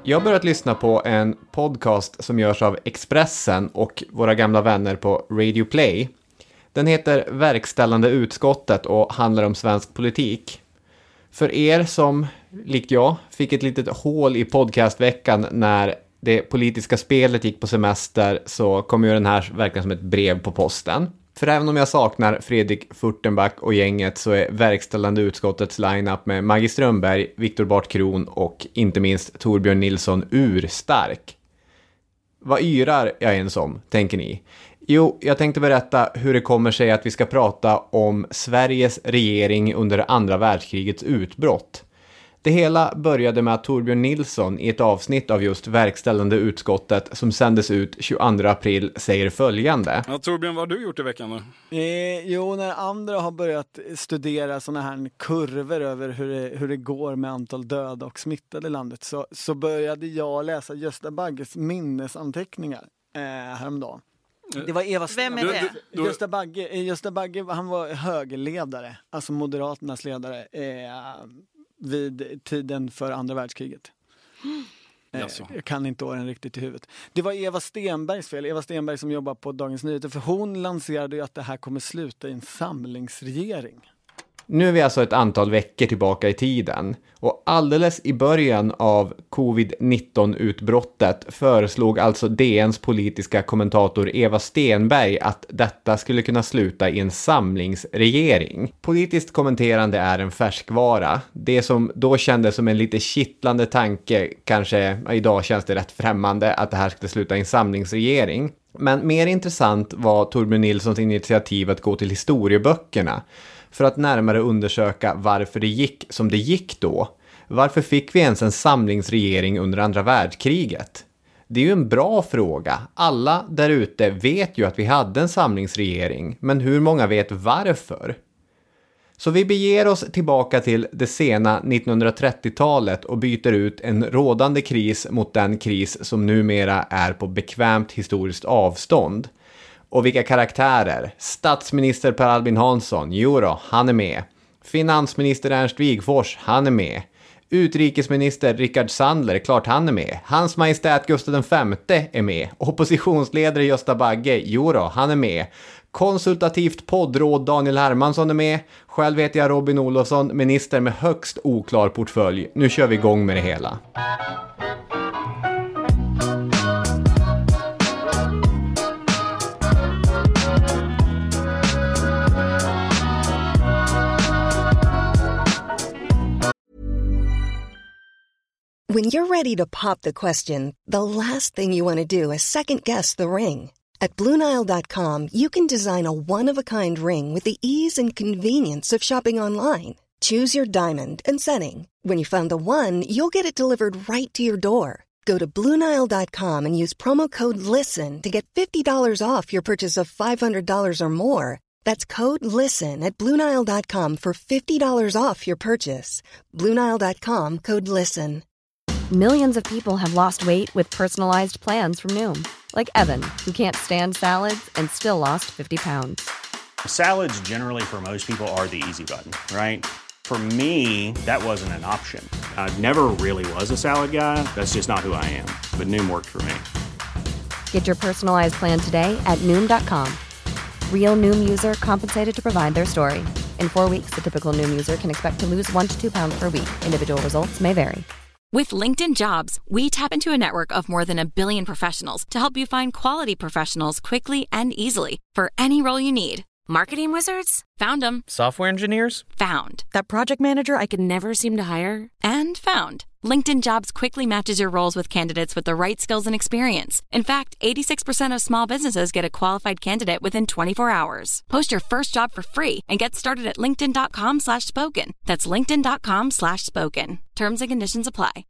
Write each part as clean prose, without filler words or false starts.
Jag har börjat lyssna på en podcast som görs av Expressen och våra gamla vänner på Radio Play. Den heter Verkställande utskottet och handlar om svensk politik. För er som, likt jag, fick ett litet hål i podcastveckan när det politiska spelet gick på semester, så kommer ju den här verkligen som ett brev på posten. För även om jag saknar Fredrik Furtenback och gänget, så är verkställande utskottets lineup med Maggie Strömberg, Viktor Bartkron och inte minst Torbjörn Nilsson urstark. Vad yrar jag ens om, tänker ni? Jo, jag tänkte berätta hur det kommer sig att vi ska prata om Sveriges regering under andra världskrigets utbrott. Det hela började med att Torbjörn Nilsson i ett avsnitt av just verkställande utskottet som sändes ut 22 april säger följande. Ja, Torbjörn, vad har du gjort i veckan då? Jo, när andra har börjat studera såna här kurvor över hur det går med antal döda och smittade i landet, så började jag läsa Gösta Bagges minnesanteckningar häromdagen. Det var Eva Vem är det? Gösta Bagge, han var högerledare, alltså Moderaternas ledare vid tiden för andra världskriget. Jag kan inte åren riktigt i huvudet. Det var Eva Stenbergs fel. Eva Stenberg som jobbar på Dagens Nyheter, för hon lanserade ju att det här kommer sluta i en samlingsregering. Nu är vi alltså ett antal veckor tillbaka i tiden, och alldeles i början av covid-19-utbrottet föreslog alltså DNs politiska kommentator Eva Stenberg att detta skulle kunna sluta i en samlingsregering. Politiskt kommenterande är en färskvara. Det som då kändes som en lite kittlande tanke, kanske idag känns det rätt främmande att det här skulle sluta i en samlingsregering. Men mer intressant var Torbjörn Nilssons initiativ att gå till historieböckerna för att närmare undersöka varför det gick som det gick då. Varför fick vi ens en samlingsregering under andra världskriget? Det är ju en bra fråga. Alla där ute vet ju att vi hade en samlingsregering, men hur många vet varför? Så vi beger oss tillbaka till det sena 1930-talet och byter ut en rådande kris mot den kris som numera är på bekvämt historiskt avstånd. Och vilka karaktärer? Statsminister Per Albin Hansson, jodå, han är med. Finansminister Ernst Wigforss, han är med. Utrikesminister Rickard Sandler, klart han är med. Hans Majestät Gustav V är med. Oppositionsledare Gösta Bagge, jodå, han är med. Konsultativt poddråd Daniel Hermansson är med. Själv heter jag Robin Olofsson, minister med högst oklar portfölj. Nu kör vi igång med det hela. When you're ready to pop the question, the last thing you want to do is second-guess the ring. At BlueNile.com, you can design a one-of-a-kind ring with the ease and convenience of shopping online. Choose your diamond and setting. When you find the one, you'll get it delivered right to your door. Go to BlueNile.com and use promo code LISTEN to get $50 off your purchase of $500 or more. That's code LISTEN at BlueNile.com for $50 off your purchase. BlueNile.com, code LISTEN. Millions of people have lost weight with personalized plans from Noom. Like Evan, who can't stand salads and still lost 50 pounds. Salads generally for most people are the easy button, right? For me, that wasn't an option. I never really was a salad guy. That's just not who I am. But Noom worked for me. Get your personalized plan today at Noom.com. Real Noom user compensated to provide their story. In 4 weeks, the typical Noom user can expect to lose 1 to 2 pounds per week. Individual results may vary. With LinkedIn Jobs, we tap into a network of more than 1 billion professionals to help you find quality professionals quickly and easily for any role you need. Marketing wizards? Found them. Software engineers? Found. That project manager I could never seem to hire? And found. LinkedIn Jobs quickly matches your roles with candidates with the right skills and experience. In fact, 86% of small businesses get a qualified candidate within 24 hours. Post your first job for free and get started at linkedin.com/spoken. That's linkedin.com/spoken. Terms and conditions apply.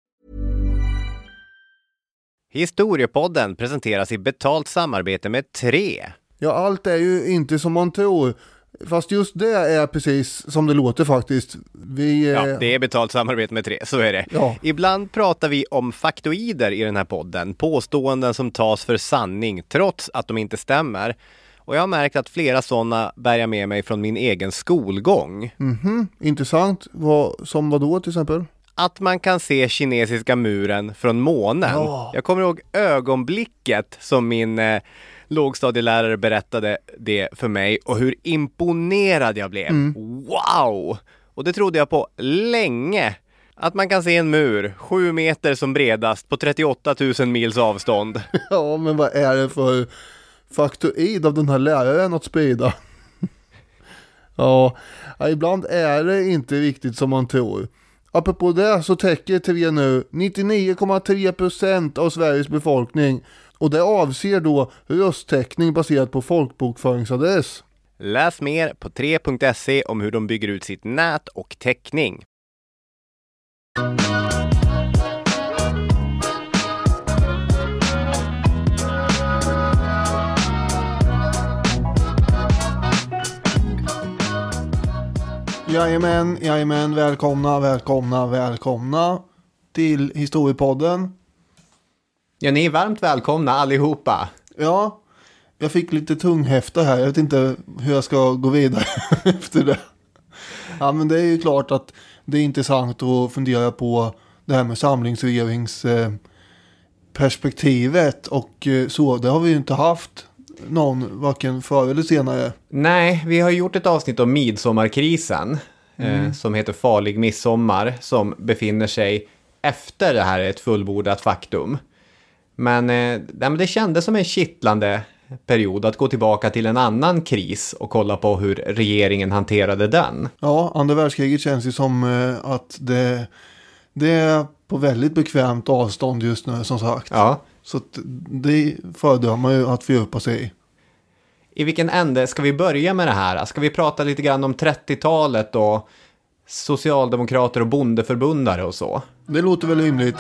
Historiepodden presenteras i betalt samarbete med 3. Ja, allt är ju inte som man tror. Fast just det är precis som det låter faktiskt. Ja, det är betalt samarbete med 3, så är det. Ja. Ibland pratar vi om faktoider i den här podden. Påståenden som tas för sanning trots att de inte stämmer. Och jag har märkt att flera sådana bär jag med mig från min egen skolgång. Intressant. Som vad då till exempel? att man kan se kinesiska muren från månen. Ja. Jag kommer ihåg ögonblicket som min lågstadielärare berättade det för mig och hur imponerad jag blev. Wow! Och det trodde jag på länge. Att man kan se en mur 7 meter som bredast på 38 000 mils avstånd. Ja, men vad är det för faktoid av den här läraren att sprida? Ja, ibland är det inte riktigt som man tror. Apropå det så täcker TV nu 99,3% av Sveriges befolkning. Och det avser då rösttäckning baserat på folkbokföringsadress. Läs mer på 3.se om hur de bygger ut sitt nät och täckning. Jajamän, välkomna till Historiepodden. Ja, ni är varmt välkomna allihopa. Ja, jag fick lite tunghäfta här. Jag vet inte hur jag ska gå vidare efter det. Ja, men det är ju klart att det är intressant att fundera på det här med samlingsregeringsperspektivet och så. Det har vi ju inte haft någon, varken förr eller senare. Nej, vi har gjort ett avsnitt om midsommarkrisen som heter Farlig midsommar, som befinner sig efter det här ett fullbordat faktum. Men det kändes som en kittlande period att gå tillbaka till en annan kris och kolla på hur regeringen hanterade den. Ja, andra världskriget känns ju som att det är på väldigt bekvämt avstånd just nu, som sagt. Ja. Så att det föredrar man ju att fördjupa sig i. I vilken ände ska vi börja med det här? Ska vi prata lite grann om 30-talet och socialdemokrater och bondeförbundare och så? Det låter väl rimligt.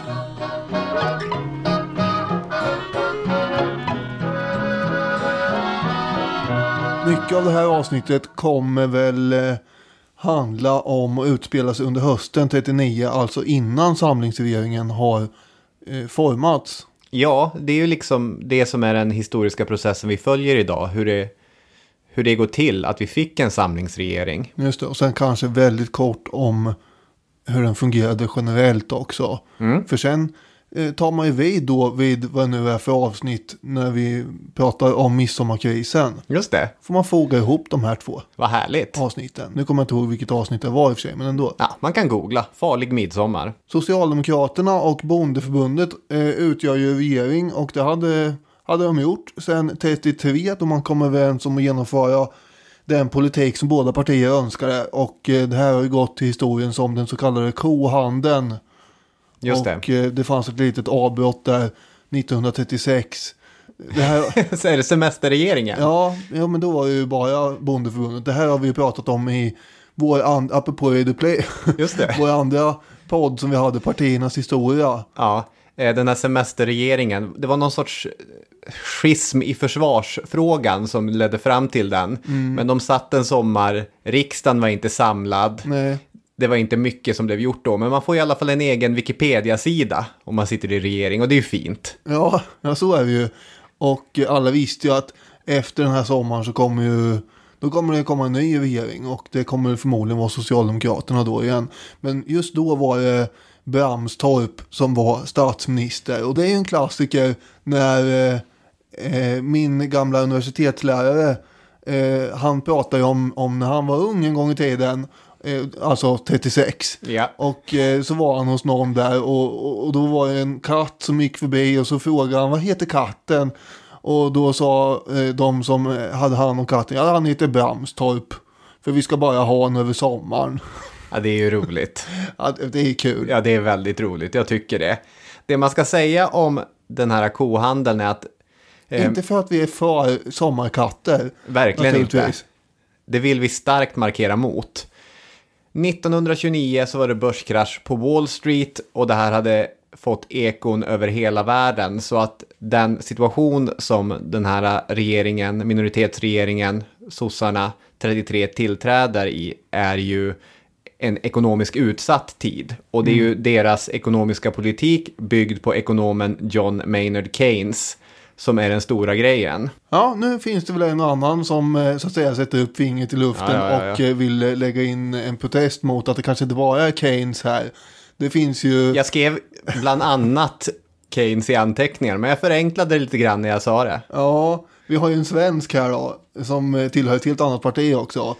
Mycket av det här avsnittet kommer väl handla om och utspela sig under hösten 39, alltså innan samlingsregeringen har formats. Ja, det är ju liksom det som är den historiska processen vi följer idag. Hur det går till att vi fick en samlingsregering. Just det, och sen kanske väldigt kort om hur den fungerade generellt också. För sen tar man ju vid vad det nu är för avsnitt när vi pratar om midsommarkrisen. Just det. Får man foga ihop de här två. Vad härligt. Avsnitten. Nu kommer jag inte ihåg vilket avsnitt det var i och för sig, men ändå. Ja, man kan googla. Farlig midsommar. Socialdemokraterna och bondeförbundet utgör ju regering, och det hade de gjort sedan 33 då man kom överens om att genomföra den politik som båda partier önskade, och det här har ju gått till historien som den så kallade kohandeln. Just det. Och det fanns ett litet avbrott där 1936. Det här... Så är det semesterregeringen? Ja, men då var det ju bara bondeförbundet. Det här har vi ju pratat om i vår apropå Replay. Just det. Vår andra podd som vi hade, partiernas historia. Ja, den här semesterregeringen. Det var någon sorts schism i försvarsfrågan som ledde fram till den. Men de satt en sommar, riksdagen var inte samlad. Nej. Det var inte mycket som blev gjort då, men man får i alla fall en egen Wikipedia-sida om man sitter i regering, och det är ju fint. Ja, så är det ju. Och alla visste ju att efter den här sommaren så kommer det komma en ny regering, och det kommer förmodligen vara Socialdemokraterna då igen. Men just då var det Bramstorp som var statsminister, och det är ju en klassiker när min gamla universitetslärare han pratade om när han var ung en gång i tiden, alltså 36. Ja. Och så var han hos någon där, och då var det en katt som gick förbi, och så frågade han, vad heter katten? Och då sa de som hade hand om katten, ja, han heter Bramstorp, för vi ska bara ha honom över sommaren. Ja, det är ju roligt. Ja, det är kul. Ja, det är väldigt roligt, jag tycker det. Det man ska säga om den här kohandeln är att... inte för att vi är för sommarkatter. Verkligen inte. Det vill vi starkt markera mot. 1929 så var det börskrasch på Wall Street, och det här hade fått ekon över hela världen, så att den situation som den här regeringen, minoritetsregeringen, sossarna 33 tillträder i, är ju en ekonomisk utsatt tid. Och det är ju deras ekonomiska politik byggd på ekonomen John Maynard Keynes som är den stora grejen. Ja, nu finns det väl en annan som så att säga sätter upp fingret i luften och vill lägga in en protest mot att det kanske inte bara är Keynes här. Det finns ju... Jag skrev bland annat Keynes i anteckningar, men jag förenklade lite grann när jag sa det. Ja, vi har ju en svensk här då, som tillhör ett helt annat parti också.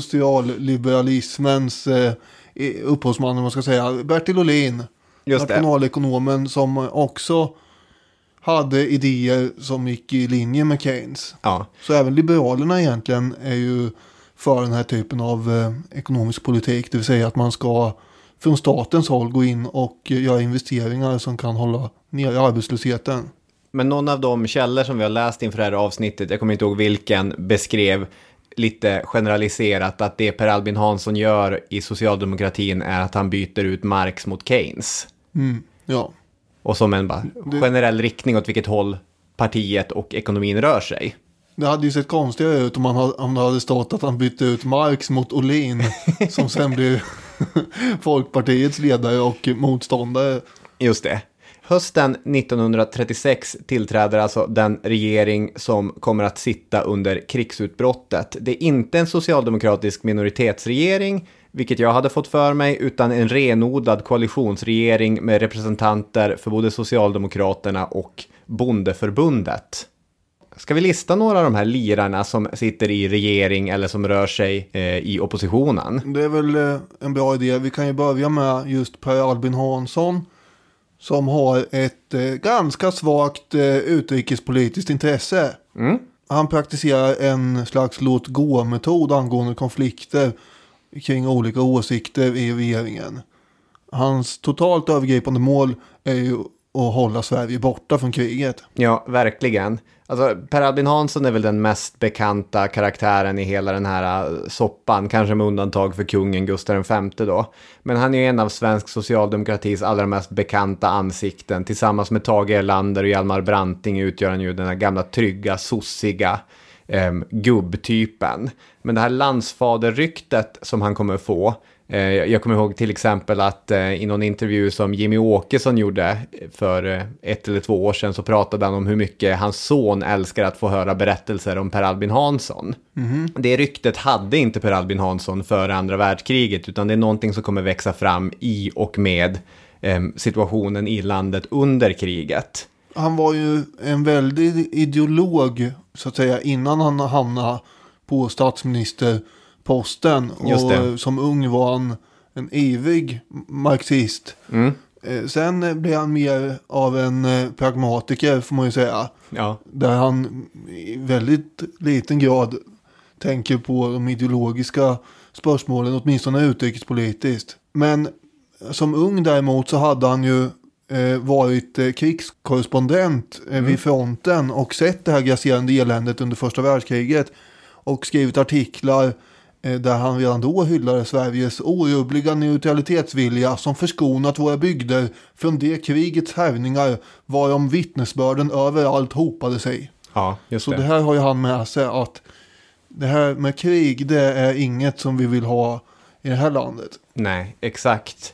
Socialliberalismens upphovsman, om man ska säga. Bertil Ohlin, nationalekonomen som också hade idéer som gick i linje med Keynes. Ja. Så även liberalerna egentligen är ju för den här typen av ekonomisk politik. Det vill säga att man ska från statens håll gå in och göra investeringar som kan hålla ner arbetslösheten. Men någon av de källor som vi har läst inför det här avsnittet, jag kommer inte ihåg vilken, beskrev lite generaliserat att det Per Albin Hansson gör i socialdemokratin är att han byter ut Marx mot Keynes. Ja. Och som en generell riktning åt vilket håll partiet och ekonomin rör sig. Det hade ju sett konstigare ut om det hade stått att han bytte ut Marx mot Ohlin som sen blir Folkpartiets ledare och motståndare. Just det. Hösten 1936 tillträder alltså den regering som kommer att sitta under krigsutbrottet. Det är inte en socialdemokratisk minoritetsregering, vilket jag hade fått för mig, utan en renodlad koalitionsregering med representanter för både Socialdemokraterna och Bondeförbundet. Ska vi lista några av de här lirarna som sitter i regering eller som rör sig i oppositionen? Det är väl en bra idé. Vi kan ju börja med just Per Albin Hansson som har ett ganska svagt utrikespolitiskt intresse. Han praktiserar en slags låt-gå-metod angående konflikter kring olika åsikter i regeringen. Hans totalt övergripande mål är ju att hålla Sverige borta från kriget. Ja, verkligen. Alltså, Per Albin Hansson är väl den mest bekanta karaktären i hela den här soppan, kanske med undantag för kungen Gustav V då. Men han är en av svensk socialdemokratis allra mest bekanta ansikten. Tillsammans med Tage Erlander och Hjalmar Branting utgör han ju den här gamla trygga, sossiga gubbtypen. Men det här landsfaderryktet som han kommer få, jag kommer ihåg till exempel att i någon intervju som Jimmy Åkesson gjorde för 1 eller 2 år sedan så pratade han om hur mycket hans son älskar att få höra berättelser om Per Albin Hansson. Det ryktet hade inte Per Albin Hansson före andra världskriget, utan det är någonting som kommer växa fram i och med situationen i landet under kriget. Han var ju en väldigt ideolog så att säga innan han hamnade på statsministerposten. Och som ung var han en ivrig marxist. Sen blev han mer av en pragmatiker får man ju säga. Ja. Där han i väldigt liten grad tänker på de ideologiska spörsmålen, åtminstone utrikespolitiskt. Men som ung däremot så hade han ju varit krigskorrespondent vid fronten och sett det här grasserande eländet under första världskriget och skrivit artiklar där han redan då hyllade Sveriges orubbliga neutralitetsvilja som förskonat våra bygder från det krigets härvningar varom vittnesbörden överallt hopade sig. Ja, just så det här har ju han med sig att det här med krig, det är inget som vi vill ha i det här landet. Nej, exakt.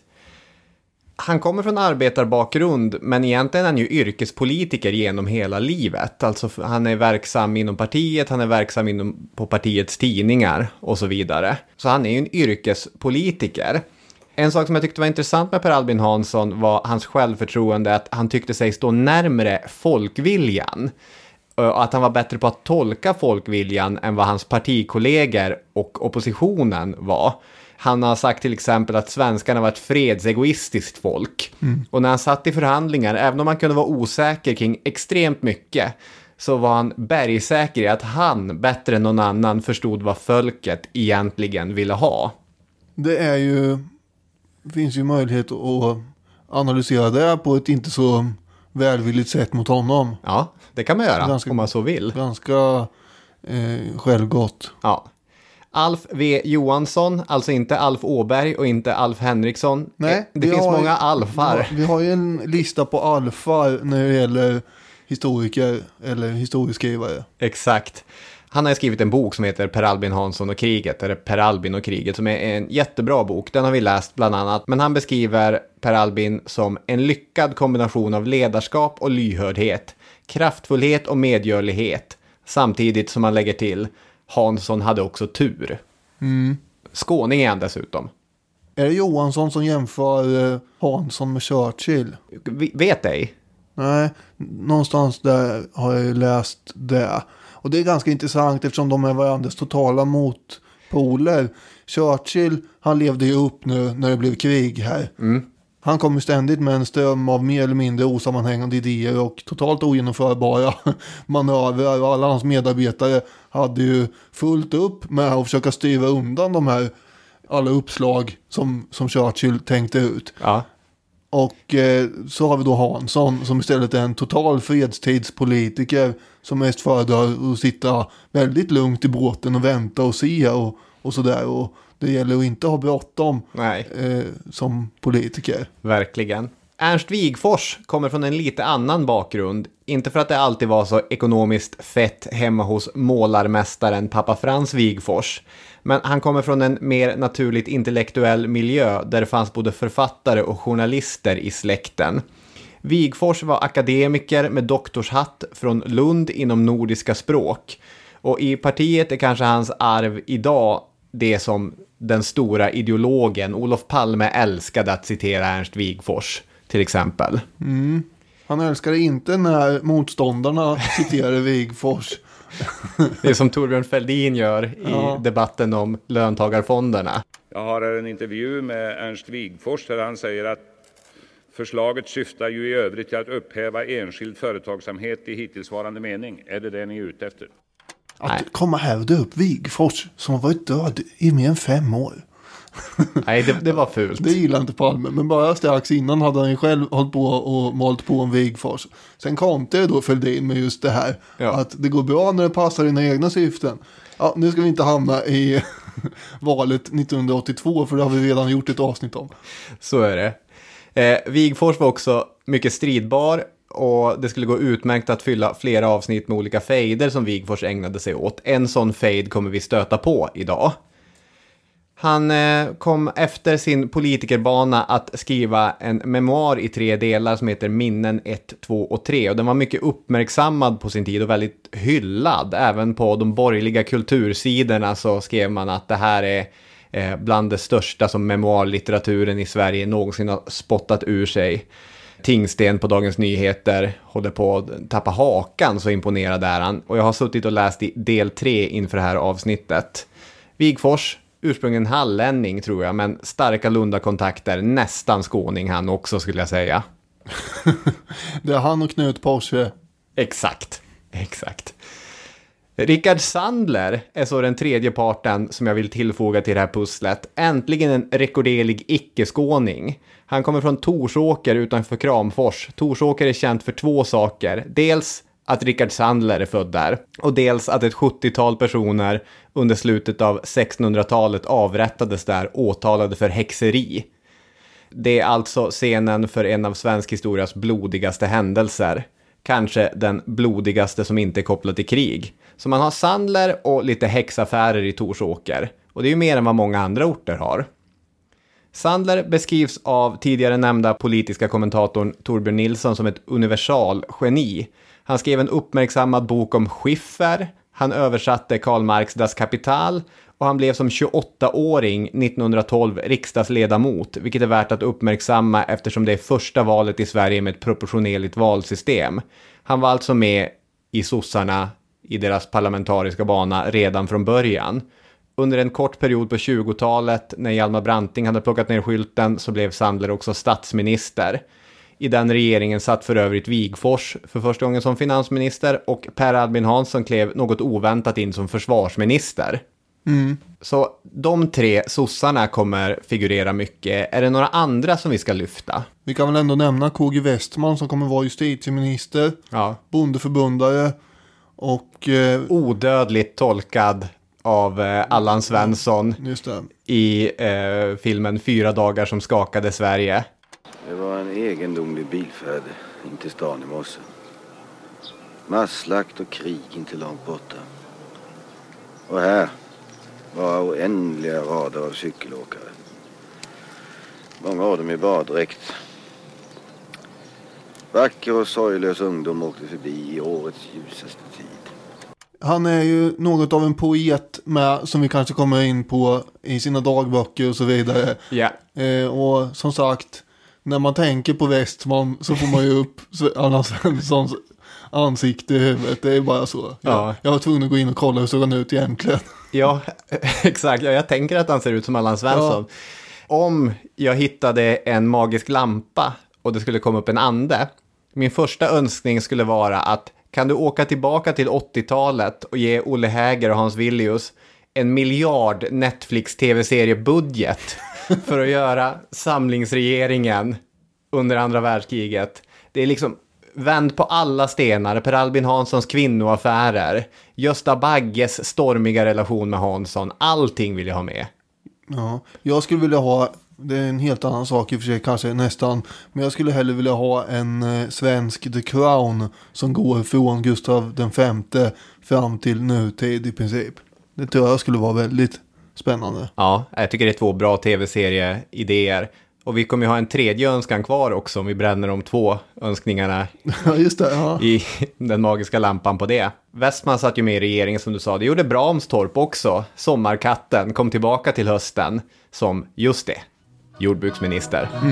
Han kommer från arbetarbakgrund, men egentligen är han ju yrkespolitiker genom hela livet. Alltså han är verksam inom partiet, han är verksam på partiets tidningar och så vidare. Så han är ju en yrkespolitiker. En sak som jag tyckte var intressant med Per Albin Hansson var hans självförtroende, att han tyckte sig stå närmare folkviljan. Och att han var bättre på att tolka folkviljan än vad hans partikollegor och oppositionen var. Han har sagt till exempel att svenskarna var ett fredsegoistiskt folk. Och när han satt i förhandlingar, även om han kunde vara osäker kring extremt mycket, så var han bergsäker i att han bättre än någon annan förstod vad folket egentligen ville ha. Det finns ju möjlighet att analysera det på ett inte så välvilligt sätt mot honom. Ja, det kan man göra om man så vill. Ganska självgott. Ja. Alf V. Johansson, alltså inte Alf Åberg och inte Alf Henriksson. Nej, det finns många alfar. Vi har ju en lista på alfar när det gäller historiker eller historieskrivare. Exakt. Han har skrivit en bok som heter Per Albin Hansson och kriget, eller Per Albin och kriget, som är en jättebra bok. Den har vi läst bland annat. Men han beskriver Per Albin som en lyckad kombination av ledarskap och lyhördhet, kraftfullhet och medgörlighet, samtidigt som han lägger till: Hansson hade också tur. Skåning är han dessutom. Är det Johansson som jämför Hansson med Churchill? Vet ej. Nej, någonstans där har jag ju läst det. Och det är ganska intressant eftersom de är varandras totala motpoler. Churchill, han levde ju upp nu när det blev krig här. Han kom ju ständigt med en ström av mer eller mindre osammanhängande idéer och totalt ogenomförbara manövrar. Och alla hans medarbetare hade ju fullt upp med att försöka styra undan de här alla uppslag som Churchill tänkte ut. Ja. Och så har vi då Hansson som istället är en total fredstidspolitiker som mest föredrar att sitta väldigt lugnt i båten och vänta och se och sådär. Och det gäller att inte ha bråttom som politiker. Verkligen. Ernst Wigforss kommer från en lite annan bakgrund. Inte för att det alltid var så ekonomiskt fett hemma hos målarmästaren pappa Frans Wigforss. Men han kommer från en mer naturligt intellektuell miljö där det fanns både författare och journalister i släkten. Wigforss var akademiker med doktorshatt från Lund inom nordiska språk. Och i partiet är kanske hans arv idag det som den stora ideologen Olof Palme älskade att citera Ernst Wigforss till exempel. Han älskade inte när motståndarna citerade Wigforss. Det är som Torbjörn Fälldin gör i debatten om löntagarfonderna. Jag har här en intervju med Ernst Wigforss där han säger att förslaget syftar ju i övrigt till att upphäva enskild företagsamhet i hittillsvarande mening. Är det ni är ute efter? Att komma här och dö upp Wigforss som har varit död i mer än 5 år. Nej, det var fult. Det gillar inte Palme. Men bara strax innan hade han ju själv hållit på och malt på en Wigforss. Sen kom det då Fälldin med just det här. Ja. Att det går bra när det passar dina egna syften. Ja, nu ska vi inte hamna i valet 1982 för det har vi redan gjort ett avsnitt om. Så är det. Wigforss var också mycket stridbar. Och det skulle gå utmärkt att fylla flera avsnitt med olika fejder som Wigforss ägnade sig åt. En sån fejd kommer vi stöta på idag. Han kom efter sin politikerbana att skriva en memoar i 3 delar som heter Minnen 1, 2 och 3. Och den var mycket uppmärksammad på sin tid och väldigt hyllad. Även på de borgerliga kultursidorna så skrev man att det här är bland det största som memoarlitteraturen i Sverige någonsin har spottat ur sig. Tingsten på Dagens Nyheter håller på att tappa hakan, så imponerad är han. Och jag har suttit och läst i del 3 inför det här avsnittet. Wigforss, ursprungligen hallänning tror jag, men starka Lunda-kontakter, nästan skåning han också skulle jag säga. Det är han och Knut Porsche. Exakt. Rickard Sandler är så den tredje parten som jag vill tillfoga till det här pusslet. Äntligen en rekorderlig icke-skåning. Han kommer från Torsåker utanför Kramfors. Torsåker är känt för 2 saker. Dels att Rickard Sandler är född där. Och dels att ett 70-tal personer under slutet av 1600-talet avrättades där, åtalade för häxeri. Det är alltså scenen för en av svensk historias blodigaste händelser. Kanske den blodigaste som inte är kopplad till krig. Så man har Sandler och lite häxaffärer i Torsåker. Och det är ju mer än vad många andra orter har. Sandler beskrivs av tidigare nämnda politiska kommentatorn Torbjörn Nilsson som ett universalgeni. Han skrev en uppmärksammad bok om Schiffer. Han översatte Karl Marx Das Kapital. Och han blev som 28-åring 1912 riksdagsledamot. Vilket är värt att uppmärksamma eftersom det är första valet i Sverige med ett proportionerligt valsystem. Han var alltså med i sossarna i deras parlamentariska bana redan från början. Under en kort period på 20-talet när Hjalmar Branting hade plockat ner skylten så blev Sandler också statsminister. I den regeringen satt för övrigt Wigforss för första gången som finansminister och Per Albin Hansson klev något oväntat in som försvarsminister. Så de 3 sossarna kommer figurera mycket. Är det några andra som vi ska lyfta? Vi kan väl ändå nämna KG Westman som kommer vara justitieminister, bondeförbundare och odödligt tolkad av Allan Svensson i filmen 4 dagar som skakade Sverige. Det var en egendomlig bilfärd in till stan i morse. Masslakt och krig inte långt borta. Och här var oändliga rader av cykelåkare. Många av dem i baddräkt. Vacker och sorglös ungdom åkte förbi i årets ljusaste tid. Han är ju något av en poet med, som vi kanske kommer in på i sina dagböcker och så vidare. Yeah. Och som sagt, när man tänker på Westman så får man ju upp Allan Svenssons ansikte i huvudet. Det är bara så. Ja. Jag var tvungen att gå in och kolla hur såg han ut egentligen. Ja, exakt. Ja, jag tänker att han ser ut som Allan Svensson. Ja. Om jag hittade en magisk lampa och det skulle komma upp en ande. Min första önskning skulle vara att kan du åka tillbaka till 80-talet och ge Olle Häger och Hans Villius 1 miljard Netflix-tv-seriebudget för att göra samlingsregeringen under andra världskriget. Det är liksom vänd på alla stenar. Per Albin Hanssons kvinnoaffärer. Gösta Bagges stormiga relation med Hansson. Allting vill jag ha med. Ja, jag skulle vilja ha, det är en helt annan sak i och för sig kanske nästan, men jag skulle hellre vilja ha en svensk The Crown som går från Gustav den femte fram till nutid i princip. Det tror jag skulle vara väldigt spännande. Ja, jag tycker det är 2 bra tv-serieidéer. Och vi kommer ju ha en tredje önskan kvar också om vi bränner de 2 önskningarna just det, ja. I den magiska lampan på det. Westman satt ju med i regeringen som du sa. Det gjorde Bramstorp också. Sommarkatten kom tillbaka till hösten som, just det, jordbruksminister. Mm.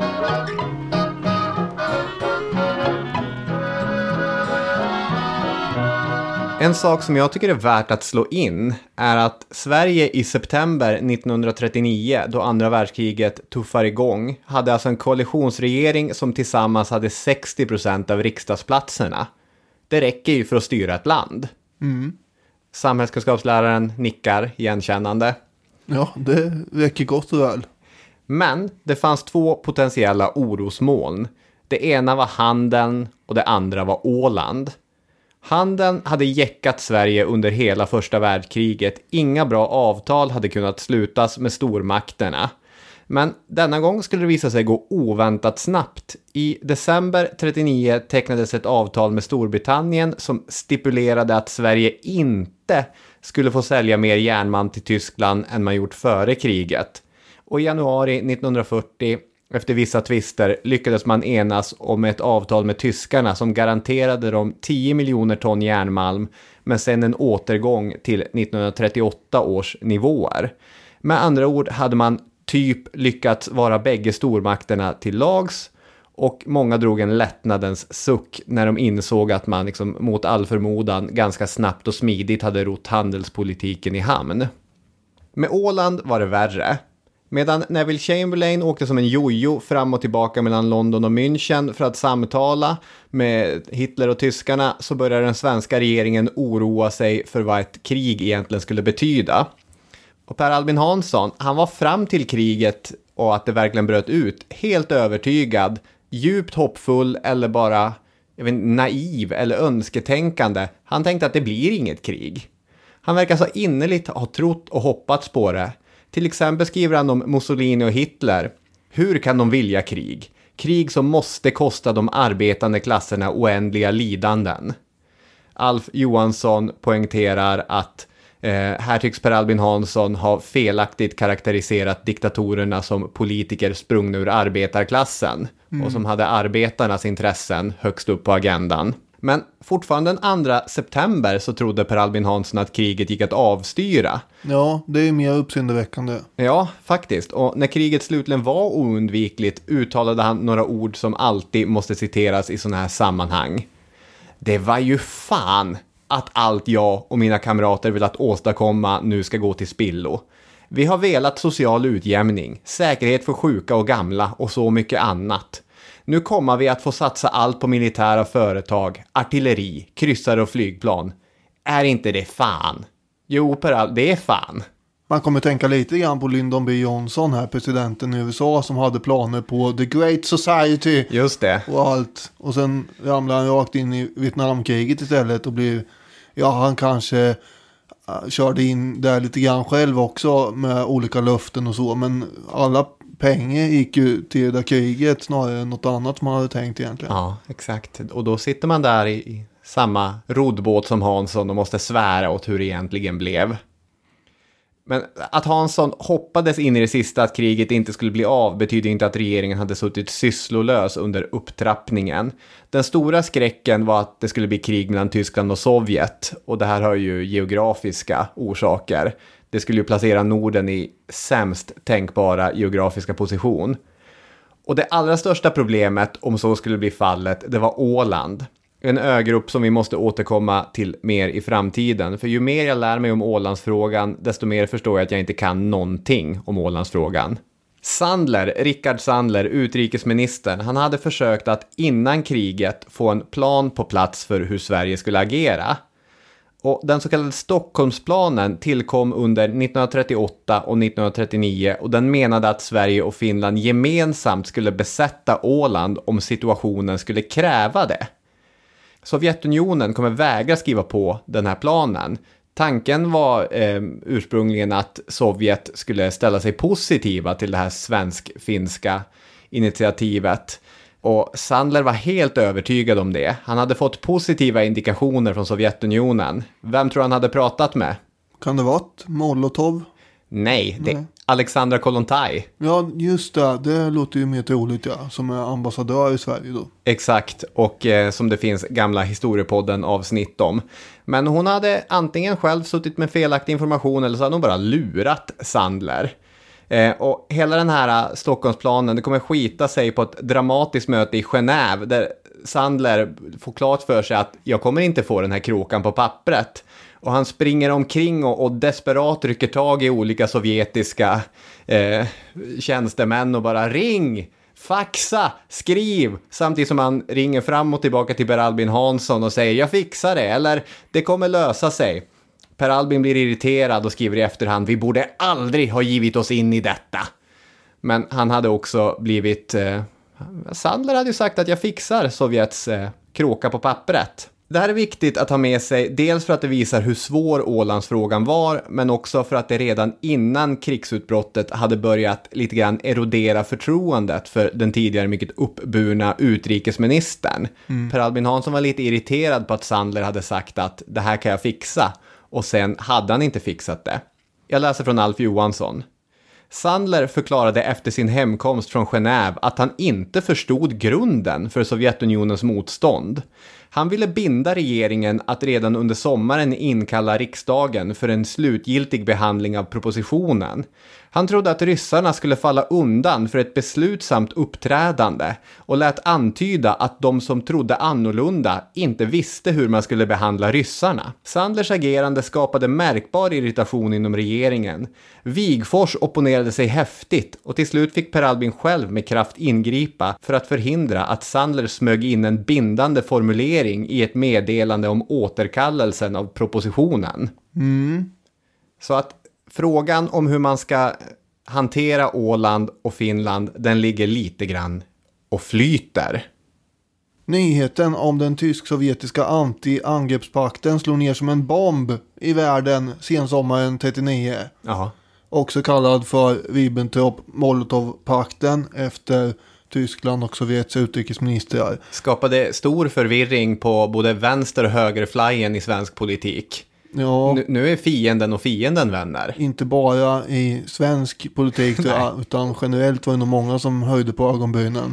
En sak som jag tycker är värt att slå in är att Sverige i september 1939, då andra världskriget tuffar igång, hade alltså en koalitionsregering som tillsammans hade 60% av riksdagsplatserna. Det räcker ju för att styra ett land. Mm. Samhällskunskapsläraren nickar igenkännande. Ja, det räcker gott och väl. Men det fanns 2 potentiella orosmoln. Det ena var handeln och det andra var Åland. Handeln hade jäckat Sverige under hela första världskriget. Inga bra avtal hade kunnat slutas med stormakterna. Men denna gång skulle det visa sig gå oväntat snabbt. I december 39 tecknades ett avtal med Storbritannien som stipulerade att Sverige inte skulle få sälja mer järnmalm till Tyskland än man gjort före kriget. Och i januari 1940, efter vissa tvister, lyckades man enas om ett avtal med tyskarna som garanterade dem 10 miljoner ton järnmalm, men sen en återgång till 1938 års nivåer. Med andra ord hade man typ lyckats vara bägge stormakterna till lags, och många drog en lättnadens suck när de insåg att man liksom, mot all förmodan ganska snabbt och smidigt hade rott handelspolitiken i hamn. Med Åland var det värre. Medan Neville Chamberlain åkte som en jojo fram och tillbaka mellan London och München för att samtala med Hitler och tyskarna, så började den svenska regeringen oroa sig för vad ett krig egentligen skulle betyda. Och Per Albin Hansson, han var fram till kriget och att det verkligen bröt ut helt övertygad, djupt hoppfull eller bara naiv eller önsketänkande. Han tänkte att det blir inget krig. Han verkar så innerligt ha trott och hoppats på det. Till exempel skriver han om Mussolini och Hitler. Hur kan de vilja krig? Krig som måste kosta de arbetande klasserna oändliga lidanden. Alf Johansson poängterar att här tycks Per Albin Hansson ha felaktigt karaktäriserat diktatorerna som politiker sprungna ur arbetarklassen och som hade arbetarnas intressen högst upp på agendan. Men fortfarande den 2 september så trodde Per Albin Hansson att kriget gick att avstyra. Ja, det är mer uppseendeväckande. Ja, faktiskt. Och när kriget slutligen var oundvikligt uttalade han några ord som alltid måste citeras i sådana här sammanhang. Det var ju fan att allt jag och mina kamrater velat åstadkomma nu ska gå till spillo. Vi har velat social utjämning, säkerhet för sjuka och gamla och så mycket annat. Nu kommer vi att få satsa allt på militära företag, artilleri, kryssare och flygplan. Är inte det fan? Jo, det är fan. Man kommer tänka lite grann på Lyndon B. Johnson här, presidenten i USA, som hade planer på The Great Society. Just det. Och allt. Och sen ramlade han rakt in i Vietnamkriget istället och blev, ja, han kanske körde in där lite grann själv också med olika löften och så, men alla pengar gick ju till det där kriget snarare än något annat man hade tänkt egentligen. Ja, exakt. Och då sitter man där i samma roddbåt som Hansson och måste svära åt hur det egentligen blev. Men att Hansson hoppades in i det sista att kriget inte skulle bli av betyder inte att regeringen hade suttit sysslolös under upptrappningen. Den stora skräcken var att det skulle bli krig mellan Tyskland och Sovjet, och det här har ju geografiska orsaker. Det skulle ju placera Norden i sämst tänkbara geografiska position. Och det allra största problemet, om så skulle bli fallet, det var Åland. En ögrupp som vi måste återkomma till mer i framtiden. För ju mer jag lär mig om Ålandsfrågan, desto mer förstår jag att jag inte kan någonting om Ålandsfrågan. Rickard Sandler, utrikesministern, han hade försökt att innan kriget få en plan på plats för hur Sverige skulle agera. Och den så kallade Stockholmsplanen tillkom under 1938 och 1939 och den menade att Sverige och Finland gemensamt skulle besätta Åland om situationen skulle kräva det. Sovjetunionen kommer vägra skriva på den här planen. Tanken var ursprungligen att Sovjet skulle ställa sig positiva till det här svensk-finska initiativet. Och Sandler var helt övertygad om det. Han hade fått positiva indikationer från Sovjetunionen. Vem tror han hade pratat med? Kan det vara Molotov? Nej, det är Alexandra Kollontaj. Ja, just det. Det låter ju mer troligt, ja. Som är ambassadör i Sverige då. Exakt, och som det finns gamla historiepodden avsnitt om. Men hon hade antingen själv suttit med felaktig information eller så hade hon bara lurat Sandler. Och hela den här Stockholmsplanen, det kommer skita sig på ett dramatiskt möte i Genève där Sandler får klart för sig att jag kommer inte få den här krokan på pappret. Och han springer omkring och desperat rycker tag i olika sovjetiska tjänstemän och bara ring, faxa, skriv. Samtidigt som han ringer fram och tillbaka till Per Albin Hansson och säger jag fixar det eller det kommer lösa sig. Per Albin blir irriterad och skriver i efterhand vi borde aldrig ha givit oss in i detta. Men han hade också blivit... Sandler hade ju sagt att jag fixar Sovjets kråka på pappret. Det här är viktigt att ha med sig, dels för att det visar hur svår Ålandsfrågan var, men också för att det redan innan krigsutbrottet hade börjat lite grann erodera förtroendet för den tidigare mycket uppburna utrikesministern. Per Albin Hansson var lite irriterad på att Sandler hade sagt att det här kan jag fixa, och sen hade han inte fixat det. Jag läser från Alf Johansson. Sandler förklarade efter sin hemkomst från Genève att han inte förstod grunden för Sovjetunionens motstånd. Han ville binda regeringen att redan under sommaren inkalla riksdagen för en slutgiltig behandling av propositionen. Han trodde att ryssarna skulle falla undan för ett beslutsamt uppträdande och lät antyda att de som trodde annorlunda inte visste hur man skulle behandla ryssarna. Sandlers agerande skapade märkbar irritation inom regeringen. Wigforss opponerade sig häftigt och till slut fick Per Albin själv med kraft ingripa för att förhindra att Sandler smög in en bindande formulering i ett meddelande om återkallelsen av propositionen. Så att frågan om hur man ska hantera Åland och Finland, den ligger lite grann och flyter. Nyheten om den tysk-sovjetiska anti-angreppspakten slog ner som en bomb i världen sensommaren 39. Aha. Också kallad för Ribbentrop-Molotov-pakten efter Tyskland och Sovjets utrikesministrar. Skapade stor förvirring på både vänster- och högerflyen i svensk politik. Ja, nu är fienden och fienden vänner. Inte bara i svensk politik utan generellt var det nog många som höjde på ögonbrynen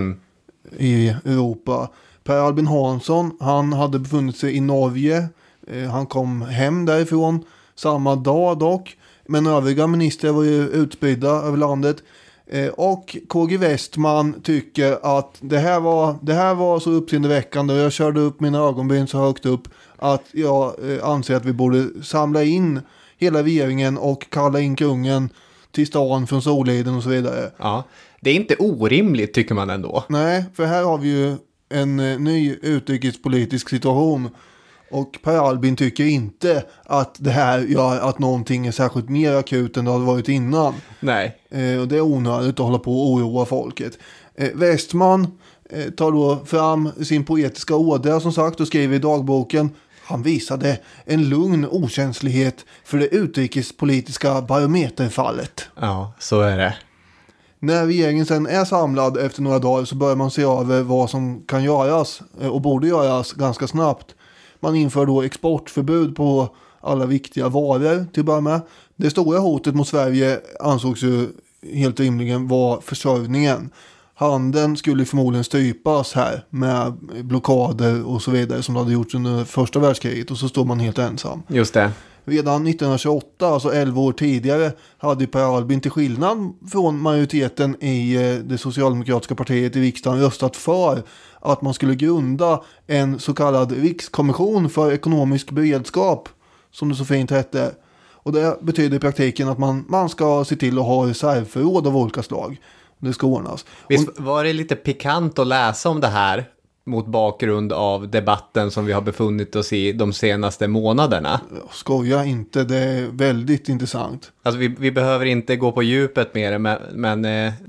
i Europa. Per Albin Hansson, han hade befunnit sig i Norge. Han kom hem därifrån samma dag dock. Men övriga ministrar var ju utspridda över landet. Och KG Westman tycker att det här var så uppseendeväckande och jag körde upp mina ögonbryn så högt upp att jag anser att vi borde samla in hela regeringen och kalla in kungen till stan från Soliden och så vidare. Ja, det är inte orimligt tycker man ändå. Nej, för här har vi ju en ny utrikespolitisk situation. Och Per Albin tycker inte att det här gör att någonting är särskilt mer akut än det hade varit innan. Nej. Och det är onödigt att hålla på och oroa folket. Westman tar då fram sin poetiska ådra som sagt och skriver i dagboken. Han visade en lugn okänslighet för det utrikespolitiska barometerfallet. Ja, så är det. När regeringen sen är samlad efter några dagar så börjar man se över vad som kan göras och borde göras ganska snabbt. Man inför då exportförbud på alla viktiga varor till att börja med. Det stora hotet mot Sverige ansågs ju helt rimligen vara försörjningen. Handeln skulle förmodligen strypas här med blockader och så vidare som det hade gjorts under första världskriget, och så står man helt ensam. Just det. Redan 1928, alltså 11 år tidigare, hade Per Albin till skillnad från majoriteten i det socialdemokratiska partiet i riksdagen röstat för att man skulle grunda en så kallad rikskommission för ekonomisk beredskap, som det så fint hette. Och det betyder i praktiken att man ska se till att ha reservförråd av olika slag. Det ska ordnas. Visst var det lite pikant att läsa om det här mot bakgrund av debatten som vi har befunnit oss i de senaste månaderna? Skoja inte, det är väldigt intressant. Alltså vi behöver inte gå på djupet med det, men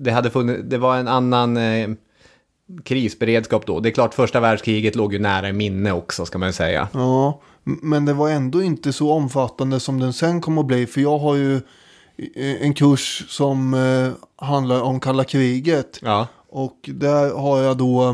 det var en annan krisberedskap då. Det är klart, första världskriget låg ju nära i minne också, ska man säga. Ja, men det var ändå inte så omfattande som den sen kommer att bli, för jag har ju en kurs som handlar om kalla kriget. Ja. Och där har jag då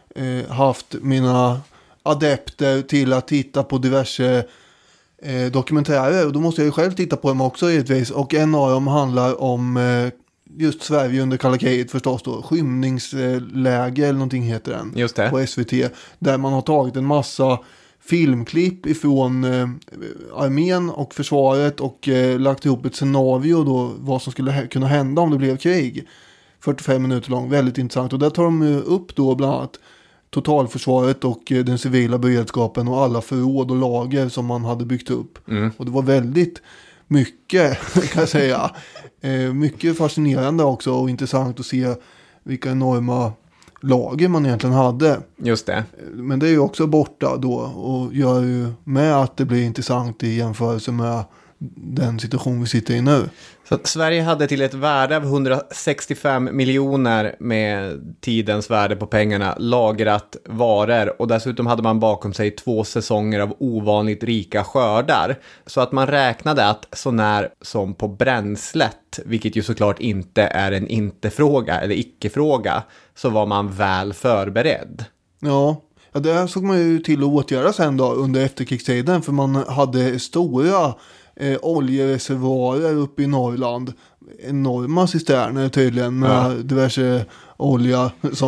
haft mina adepter till att titta på diverse dokumentärer. Och då måste jag ju själv titta på dem också givetvis. Och en av dem handlar om just Sverige under kalla kriget förstås då. Skymningsläge eller någonting heter den. Just det. På SVT. Där man har tagit en massa filmklipp ifrån armén och försvaret och lagt ihop ett scenario då vad som skulle kunna hända om det blev krig. 45 minuter lång, väldigt intressant. Och där tar de upp då bland annat totalförsvaret och den civila beredskapen och alla förråd och lager som man hade byggt upp. Och det var väldigt mycket, kan jag säga. Mycket fascinerande också och intressant att se vilka enorma lager man egentligen hade. Just det. Men det är ju också borta då och gör ju med att det blir intressant i jämförelse med den situation vi sitter i nu. Så att Sverige hade till ett värde av 165 miljoner med tidens värde på pengarna lagrat varor, och dessutom hade man bakom sig 2 säsonger av ovanligt rika skördar. Så att man räknade att så när som på bränslet, vilket ju såklart inte är en inte-fråga eller icke-fråga, så var man väl förberedd. Ja, det här såg man ju till att åtgärda sen då under efterkrigstiden, för man hade stora oljereservoarer uppe i Norrland. Enorma cisterner tydligen med diverse olja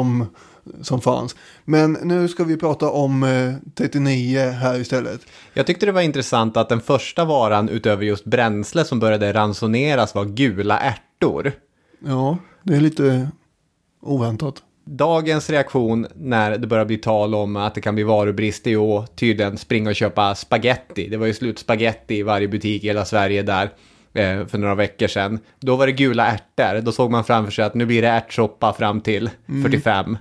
som fanns. Men nu ska vi prata om 39 här istället. Jag tyckte det var intressant att den första varan utöver just bränsle som började ransoneras var gula ärtor. Ja, det är lite oväntat. Dagens reaktion när det börjar bli tal om att det kan bli varubrist är ju tydligen springa och köpa spaghetti. Det var ju slut spaghetti i varje butik i hela Sverige där för några veckor sedan. Då var det gula ärtor. Då såg man framför sig att nu blir det ärtsoppa fram till 45.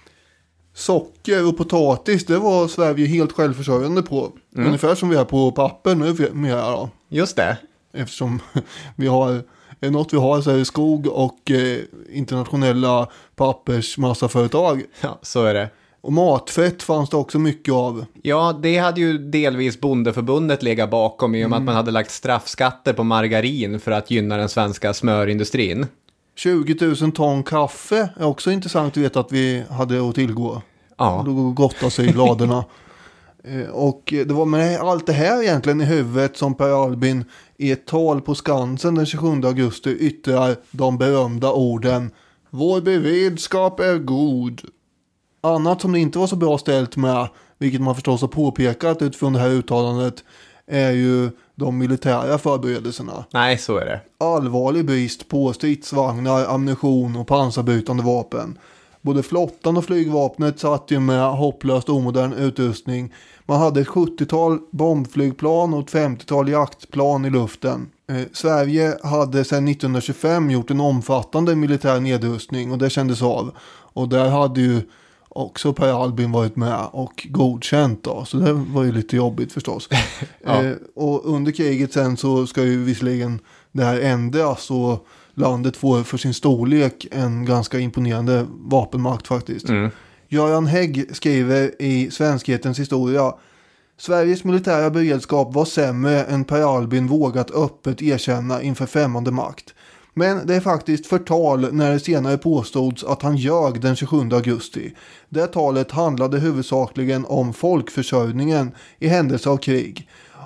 Socker och potatis, det var Sverige helt självförsörjande på. Ungefär som vi är på papper nu mer då. Just det. Eftersom vi har något vi har så är det skog och internationella pappersmassaföretag. Ja, så är det. Och matfett fanns det också mycket av. Ja, det hade ju delvis bondeförbundet legat bakom i och med att man hade lagt straffskatter på margarin för att gynna den svenska smörindustrin. 20 000 ton kaffe är också intressant att veta att vi hade att tillgå. Ja. Då gottade sig i ladorna. Och det var med allt det här egentligen i huvudet som Per Albin i ett tal på Skansen den 27 augusti yttrar de berömda orden: vår beredskap är god. Annat som det inte var så bra ställt med, vilket man förstås har påpekat utifrån det här uttalandet, är ju de militära förberedelserna. Nej, så är det. Allvarlig brist på stridsvagnar, ammunition och pansarbrytande vapen. Både flottan och flygvapnet satt ju med hopplöst omodern utrustning. Man hade ett 70-tal bombflygplan och ett 50-tal jaktplan i luften. Sverige hade sedan 1925 gjort en omfattande militär nedrustning och det kändes av. Och där hade ju också Per Albin varit med och godkänt då. Så det var ju lite jobbigt förstås. Ja. Och under kriget sen så ska ju visserligen det här ändras och landet får för sin storlek en ganska imponerande vapenmakt faktiskt. Göran Hägg skriver i Svenskhetens historia: Sveriges militära beredskap var sämre än Per Albin vågat öppet erkänna inför främmande makt. Men det är faktiskt förtal när det senare påstods att han ljög den 27 augusti. Det talet handlade huvudsakligen om folkförsörjningen i händelse av krig.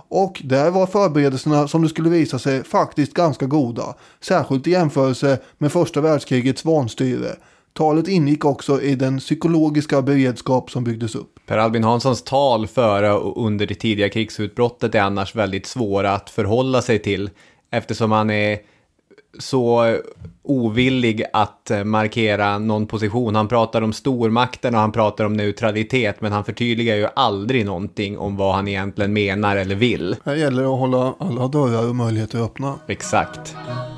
Och där var förberedelserna, som det skulle visa sig, faktiskt ganska goda. Särskilt i jämförelse med första världskrigets vanstyre. Talet ingick också i den psykologiska beredskap som byggdes upp. Per Albin Hanssons tal före och under det tidiga krigsutbrottet är annars väldigt svåra att förhålla sig till, eftersom han är så ovillig att markera någon position. Han pratar om stormakten och han pratar om neutralitet, men han förtydligar ju aldrig någonting om vad han egentligen menar eller vill. Här gäller det att hålla alla dörrar och möjligheter öppna. Exakt.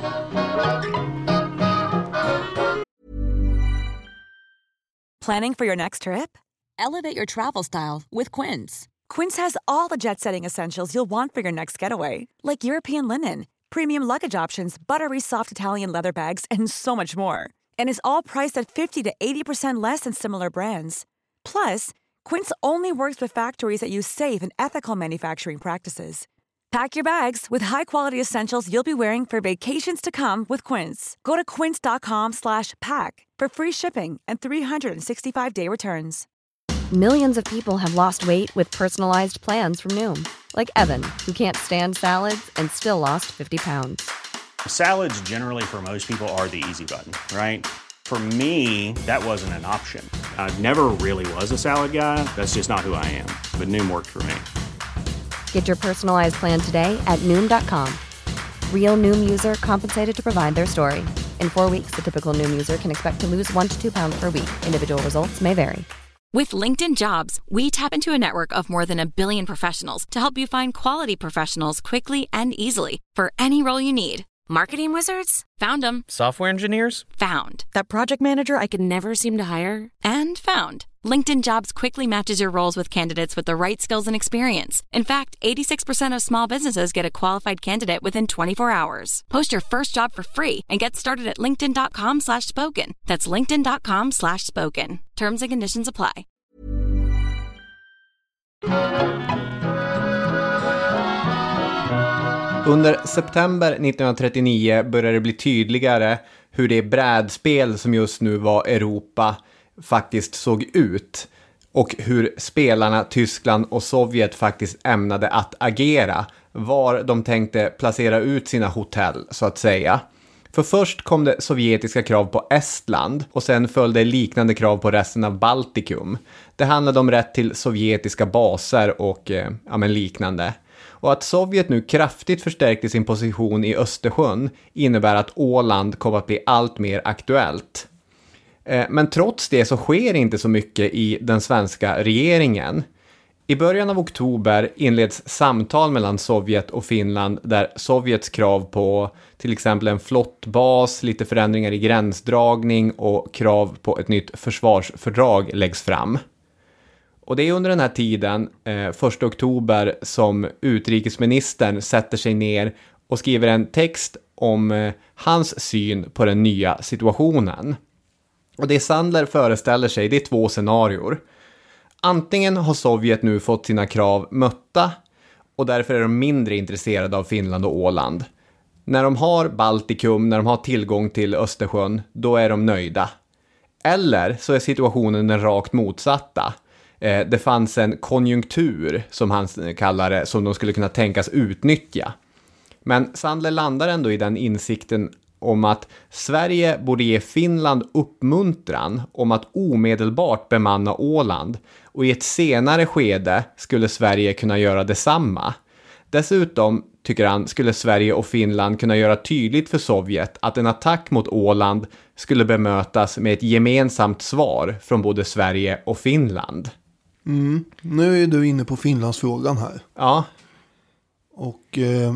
Planning for your next trip? Elevate your travel style with Quince. Quince has all the jet-setting essentials you'll want for your next getaway, like European linen, premium luggage options, buttery soft Italian leather bags, and so much more. And is all priced at 50 to 80% less than similar brands. Plus, Quince only works with factories that use safe and ethical manufacturing practices. Pack your bags with high-quality essentials you'll be wearing for vacations to come with Quince. Go to quince.com/pack for free shipping and 365-day returns. Millions of people have lost weight with personalized plans from Noom. Like Evan, who can't stand salads and still lost 50 pounds. Salads generally for most people are the easy button, right? For me, that wasn't an option. I never really was a salad guy. That's just not who I am. But Noom worked for me. Get your personalized plan today at Noom.com. Real Noom user compensated to provide their story. In 4 weeks, the typical Noom user can expect to lose 1 to 2 pounds per week. Individual results may vary. With LinkedIn Jobs, we tap into a network of more than 1 billion professionals to help you find quality professionals quickly and easily for any role you need. Marketing wizards? Found them. Software engineers? Found. That project manager I could never seem to hire? And found. LinkedIn Jobs quickly matches your roles with candidates with the right skills and experience. In fact, 86% of small businesses get a qualified candidate within 24 hours. Post your first job for free and get started at linkedin.com/spoken. That's linkedin.com/spoken. Terms and conditions apply. Under september 1939 började det bli tydligare hur det brädspel som just nu var Europa faktiskt såg ut och hur spelarna Tyskland och Sovjet faktiskt ämnade att agera, var de tänkte placera ut sina hotell så att säga. För först kom det sovjetiska krav på Estland och sen följde liknande krav på resten av Baltikum. Det handlade om rätt till sovjetiska baser och liknande. Och att Sovjet nu kraftigt förstärkte sin position i Östersjön innebär att Åland kommer att bli allt mer aktuellt. Men trots det så sker inte så mycket i den svenska regeringen. I början av oktober inleds samtal mellan Sovjet och Finland där Sovjets krav på till exempel en flottbas, lite förändringar i gränsdragning och krav på ett nytt försvarsfördrag läggs fram. Och det är under den här tiden, 1 oktober, som utrikesministern sätter sig ner och skriver en text om hans syn på den nya situationen. Och det Sandler föreställer sig, det är 2 scenarior. Antingen har Sovjet nu fått sina krav mötta och därför är de mindre intresserade av Finland och Åland. När de har Baltikum, när de har tillgång till Östersjön, då är de nöjda. Eller så är situationen den rakt motsatta. Det fanns en konjunktur, som han kallar det, som de skulle kunna tänkas utnyttja. Men Sandler landar ändå i den insikten om att Sverige borde ge Finland uppmuntran om att omedelbart bemanna Åland, och i ett senare skede skulle Sverige kunna göra detsamma. Dessutom, tycker han, skulle Sverige och Finland kunna göra tydligt för Sovjet att en attack mot Åland skulle bemötas med ett gemensamt svar från både Sverige och Finland. Nu är du inne på Finlandsfrågan här. Ja. Och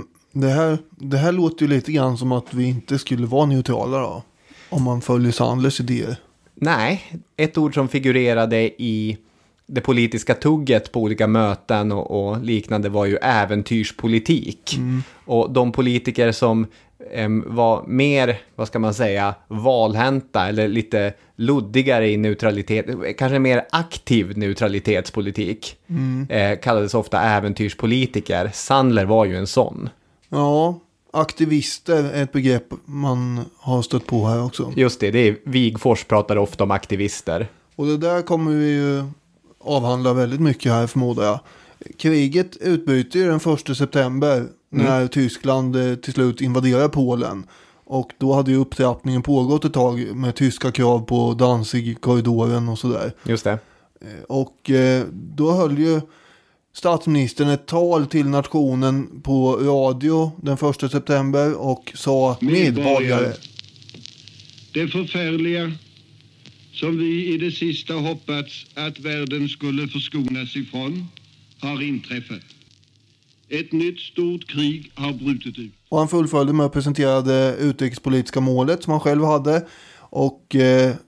det här låter ju lite grann som att vi inte skulle vara neutrala då, om man följer Sandlers idéer. Nej, ett ord som figurerade i det politiska tugget på olika möten och liknande var ju äventyrspolitik. Och de politiker som var mer, vad ska man säga, valhänta eller lite luddigare i neutralitet, kanske mer aktiv neutralitetspolitik, kallades ofta äventyrspolitiker. Sandler var ju en sån. Ja, aktivister är ett begrepp man har stött på här också. Just det är Wigforss pratar ofta om aktivister. Och det där kommer vi ju avhandla väldigt mycket här, förmodar jag. kriget utbryter ju den 1 september när Tyskland till slut invaderar Polen. Och då hade ju upptrappningen pågått ett tag med tyska krav på Danzig-korridoren och sådär. Just det. Och då höll ju statsministern ett tal till nationen på radio den 1 september och sa medborgare. Det förfärliga som vi i det sista hoppats att världen skulle förskonas ifrån har inträffat. Ett nytt stort krig har brutit ut. Och han fullföljde med att presentera det utrikespolitiska målet som han själv hade. Och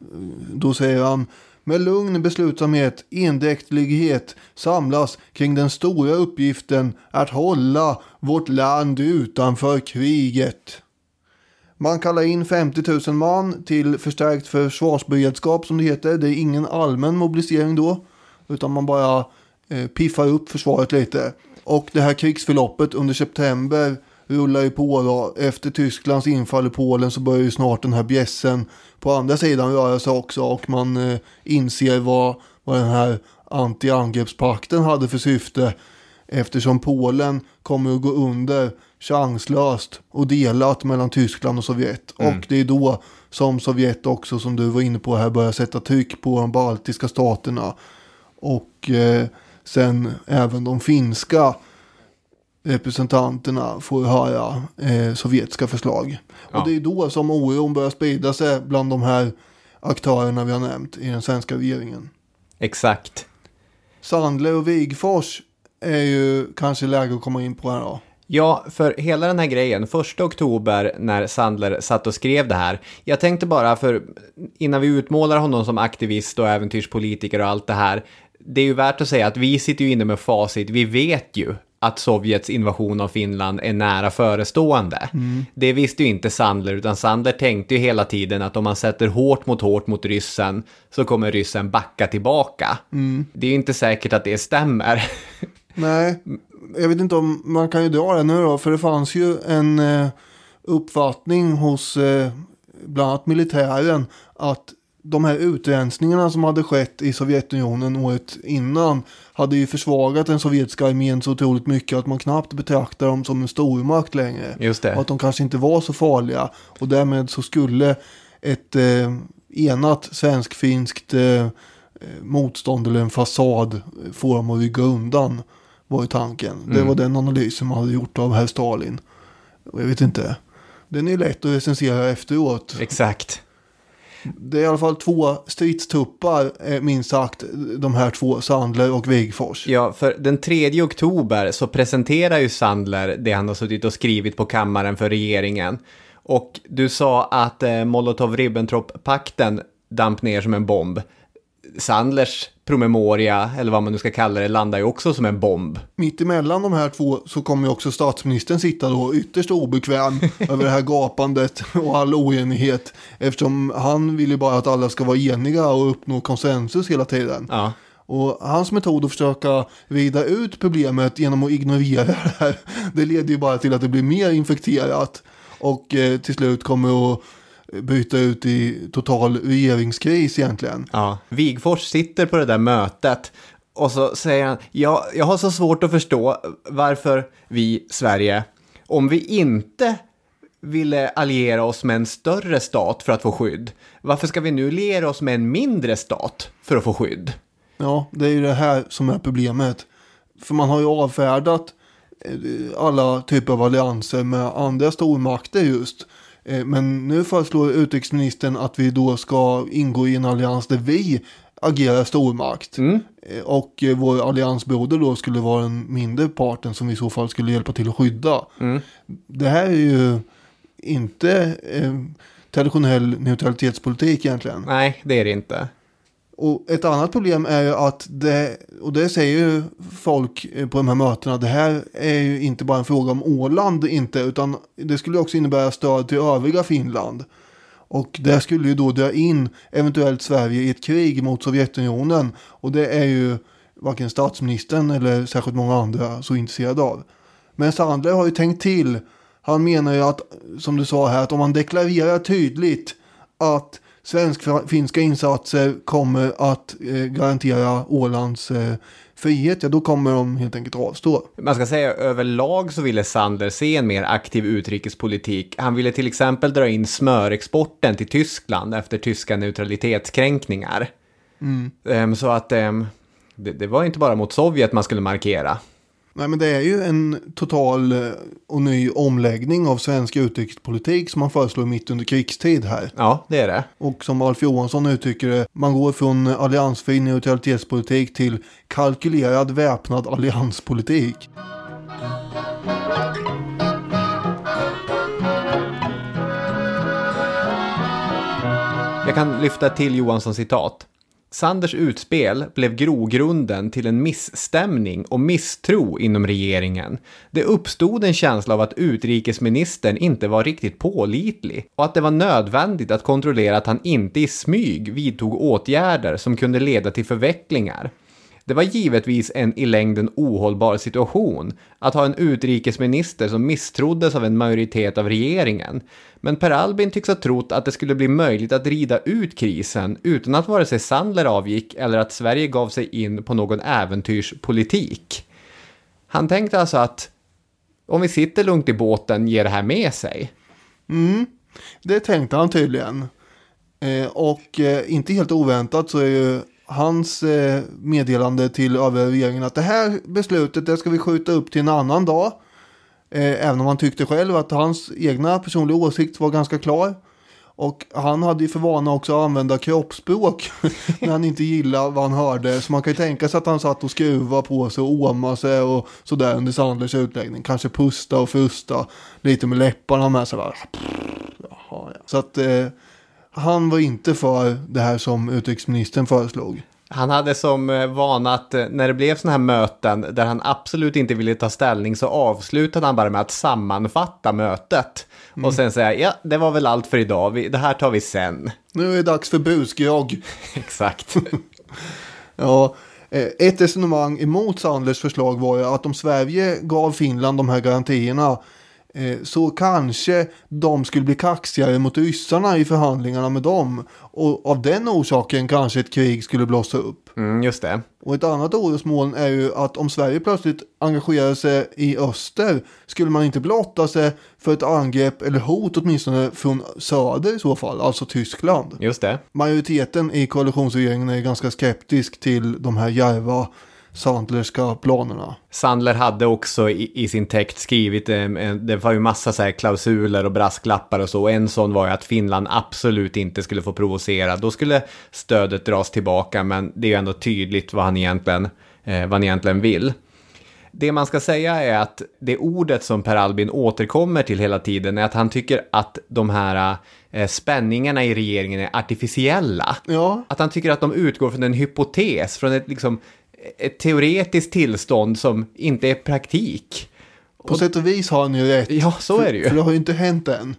då säger han: med lugn beslutsamhet, endräktlighet samlas kring den stora uppgiften att hålla vårt land utanför kriget. Man kallar in 50 000 man till förstärkt försvarsberedskap som det heter. Det är ingen allmän mobilisering då, utan man bara piffar upp försvaret lite. Och det här krigsförloppet under september rullar ju på då. Efter Tysklands infall i Polen så börjar ju snart den här bjässen på andra sidan röra sig också. Och man inser vad den här anti-angreppspakten hade för syfte. Eftersom Polen kommer att gå under chanslöst och delat mellan Tyskland och Sovjet. Och det är då som Sovjet också, som du var inne på här, börjar sätta tryck på de baltiska staterna. Och sen även de finska representanterna får höra sovjetiska förslag. Ja. Och det är då som oron börjar sprida sig bland de här aktörerna vi har nämnt i den svenska regeringen. Exakt. Sandler och Wigforss är ju kanske läge att komma in på här då. Ja, för hela den här grejen, 1 oktober när Sandler satt och skrev det här. Jag tänkte bara, för innan vi utmålar honom som aktivist och äventyrspolitiker och allt det här, det är ju värt att säga att vi sitter ju inne med facit. Vi vet ju att Sovjets invasion av Finland är nära förestående. Det visste ju inte Sandler, utan Sandler tänkte ju hela tiden att om man sätter hårt mot ryssen så kommer ryssen backa tillbaka. Det är ju inte säkert att det stämmer. Nej, jag vet inte om man kan ju dra det nu då, för det fanns ju en uppfattning hos bland annat militären att de här utrensningarna som hade skett i Sovjetunionen året innan hade ju försvagat den sovjetiska armén så otroligt mycket att man knappt betraktar dem som en stormakt längre. Just det. Och att de kanske inte var så farliga. Och därmed så skulle ett enat svensk-finskt motstånd eller en fasad få dem att rygga undan, var ju tanken. Det var den analysen man hade gjort av herr Stalin. Och jag vet inte. Den är lätt att recensera efteråt. Exakt. Det är i alla fall 2 stridstuppar, minst sagt, de här 2, Sandler och Wigforss. Ja, för den 3 oktober så presenterar ju Sandler det han har suttit och skrivit på kammaren för regeringen. Och du sa att Molotov-Ribbentrop-pakten damp ner som en bomb. Sandlers promemoria, eller vad man nu ska kalla det, landar ju också som en bomb. Mitt emellan de här 2 så kommer ju också statsministern sitta då ytterst obekväm över det här gapandet och all oenighet. Eftersom han vill ju bara att alla ska vara eniga och uppnå konsensus hela tiden. Ja. Och hans metod att försöka vrida ut problemet genom att ignorera det här, det leder ju bara till att det blir mer infekterat. Och till slut kommer att byta ut i total regeringskris egentligen. Ja, Wigforss sitter på det där mötet och så säger han, jag har så svårt att förstå varför vi, Sverige, om vi inte ville alliera oss med en större stat för att få skydd, varför ska vi nu alliera oss med en mindre stat för att få skydd? Ja, det är ju det här som är problemet. För man har ju avfärdat alla typer av allianser med andra stormakter just. Men nu föreslår utrikesministern att vi då ska ingå i en allians där vi agerar stormakt. Och vår alliansbroder då skulle vara den mindre parten som vi i så fall skulle hjälpa till att skydda. Det här är ju inte traditionell neutralitetspolitik egentligen. Nej, det är det inte. Och ett annat problem är ju att det säger ju folk på de här mötena, det här är ju inte bara en fråga om Åland inte, utan det skulle också innebära stöd till övriga Finland. Och det skulle ju då dra in eventuellt Sverige i ett krig mot Sovjetunionen, och det är ju varken statsministern eller särskilt många andra så intresserade av. Men Sandler har ju tänkt till. Han menar ju att, som du sa här, att om man deklarerar tydligt att svensk-finska insatser kommer att garantera Ålands frihet, ja då kommer de helt enkelt avstå. Man ska säga överlag så ville Sandler se en mer aktiv utrikespolitik. Han ville till exempel dra in smörexporten till Tyskland efter tyska neutralitetskränkningar. Så att det var inte bara mot Sovjet man skulle markera. Nej, men det är ju en total och ny omläggning av svensk utrikespolitik som man föreslår mitt under krigstid här. Ja, det är det. Och som Alf Johansson uttrycker det, man går från alliansfri neutralitetspolitik till kalkylerad väpnad allianspolitik. Jag kan lyfta till Johanssons citat. Sanders utspel blev grogrunden till en missstämning och misstro inom regeringen. Det uppstod en känsla av att utrikesministern inte var riktigt pålitlig och att det var nödvändigt att kontrollera att han inte i smyg vidtog åtgärder som kunde leda till förvecklingar. Det var givetvis en i längden ohållbar situation att ha en utrikesminister som misstroddes av en majoritet av regeringen. Men Per Albin tycks ha trott att det skulle bli möjligt att rida ut krisen utan att vare sig Sandler avgick eller att Sverige gav sig in på någon äventyrspolitik. Han tänkte alltså att om vi sitter lugnt i båten ger det här med sig. Det tänkte han tydligen. Och inte helt oväntat så är ju hans meddelande till övriga regeringen att det här beslutet det ska vi skjuta upp till en annan dag. Även om han tyckte själv att hans egna personliga åsikt var ganska klar. Och han hade ju för vana också att använda kroppsspråk när han inte gillade vad han hörde. Så man kan ju tänka sig att han satt och skruva på sig och åma sig och sådär under Sandlers utläggning. Kanske pusta och frusta lite med läpparna med sig. Så att han var inte för det här som utrikesministern föreslog. Han hade som vana att när det blev såna här möten där han absolut inte ville ta ställning så avslutade han bara med att sammanfatta mötet. Och sen säga, ja det var väl allt för idag, det här tar vi sen. Nu är det dags för busgrogg. Exakt. Ja, ett resonemang emot Sandlers förslag var ju att om Sverige gav Finland de här garantierna så kanske de skulle bli kaxigare mot ryssarna i förhandlingarna med dem. Och av den orsaken kanske ett krig skulle blossa upp. Just det. Och ett annat orosmoln är ju att om Sverige plötsligt engagerar sig i öster skulle man inte blotta sig för ett angrepp eller hot åtminstone från söder i så fall, alltså Tyskland. Just det. Majoriteten i koalitionsregeringen är ganska skeptisk till de här djärva Sandlerska planerna. Sandler hade också i sin text skrivit, det var ju massa så här klausuler och brasklappar och så. Och en sån var ju att Finland absolut inte skulle få provocera. Då skulle stödet dras tillbaka, men det är ju ändå tydligt vad han egentligen vill. Det man ska säga är att det ordet som Per Albin återkommer till hela tiden är att han tycker att de här spänningarna i regeringen är artificiella. Ja. Att han tycker att de utgår från en hypotes, från ett teoretiskt tillstånd som inte är praktik. På sätt och vis har han ju rätt. Ja, så är det ju. För det har ju inte hänt än.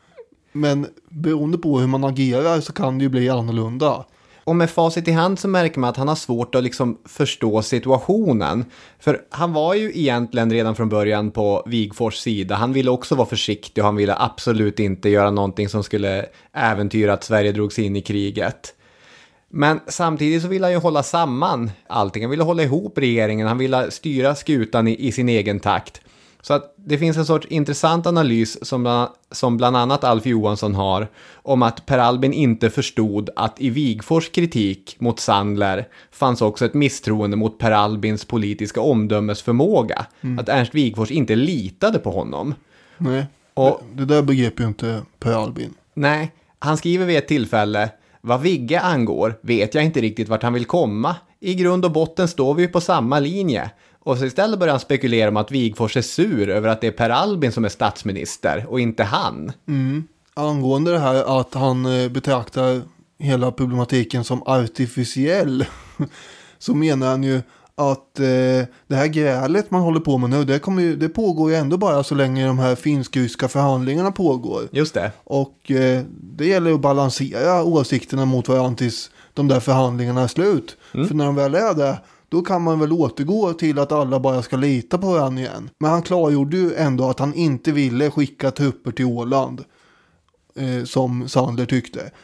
Men beroende på hur man agerar så kan det ju bli annorlunda. Och med facit i hand så märker man att han har svårt att förstå situationen. För han var ju egentligen redan från början på Wigforss sida. Han ville också vara försiktig och han ville absolut inte göra någonting som skulle äventyra att Sverige drogs in i kriget. Men samtidigt så vill han ju hålla samman allting. Han vill hålla ihop regeringen. Han vill styra skutan i sin egen takt. Så att det finns en sorts intressant analys som bland annat Alf Johansson har om att Per Albin inte förstod att i Wigforss kritik mot Sandler fanns också ett misstroende mot Per Albins politiska omdömesförmåga. Att Ernst Wigforss inte litade på honom. Nej, och det där begrepp ju inte Per Albin. Nej, han skriver vid ett tillfälle: vad Vigge angår vet jag inte riktigt vart han vill komma. I grund och botten står vi på samma linje. Och så istället börjar han spekulera om att Wigforss är sur över att det är Per Albin som är statsminister och inte han. Angående det här att han betraktar hela problematiken som artificiell så menar han ju att det här grälet man håller på med nu, det pågår ju ändå bara så länge de här finsk-ryska förhandlingarna pågår. Just det. Och det gäller att balansera åsikterna mot varandra tills de där förhandlingarna är slut. För när de väl är det, då kan man väl återgå till att alla bara ska lita på varandra igen. Men han klargjorde ju ändå att han inte ville skicka trupper till Åland som Sandler tyckte.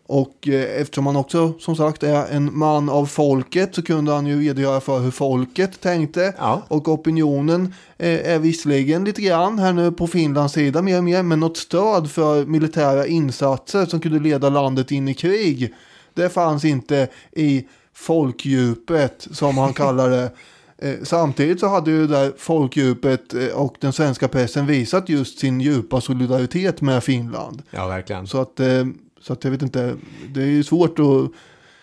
Och eftersom han också som sagt är en man av folket så kunde han ju redogöra för hur folket tänkte. Ja. Och opinionen är visserligen lite grann här nu på Finlands sida mer och mer, men något stöd för militära insatser som kunde leda landet in i krig, det fanns inte i folkdjupet som han kallar det. Samtidigt så hade ju där folkdjupet och den svenska pressen visat just sin djupa solidaritet med Finland. Ja, verkligen. Så att jag vet inte, det är ju svårt att...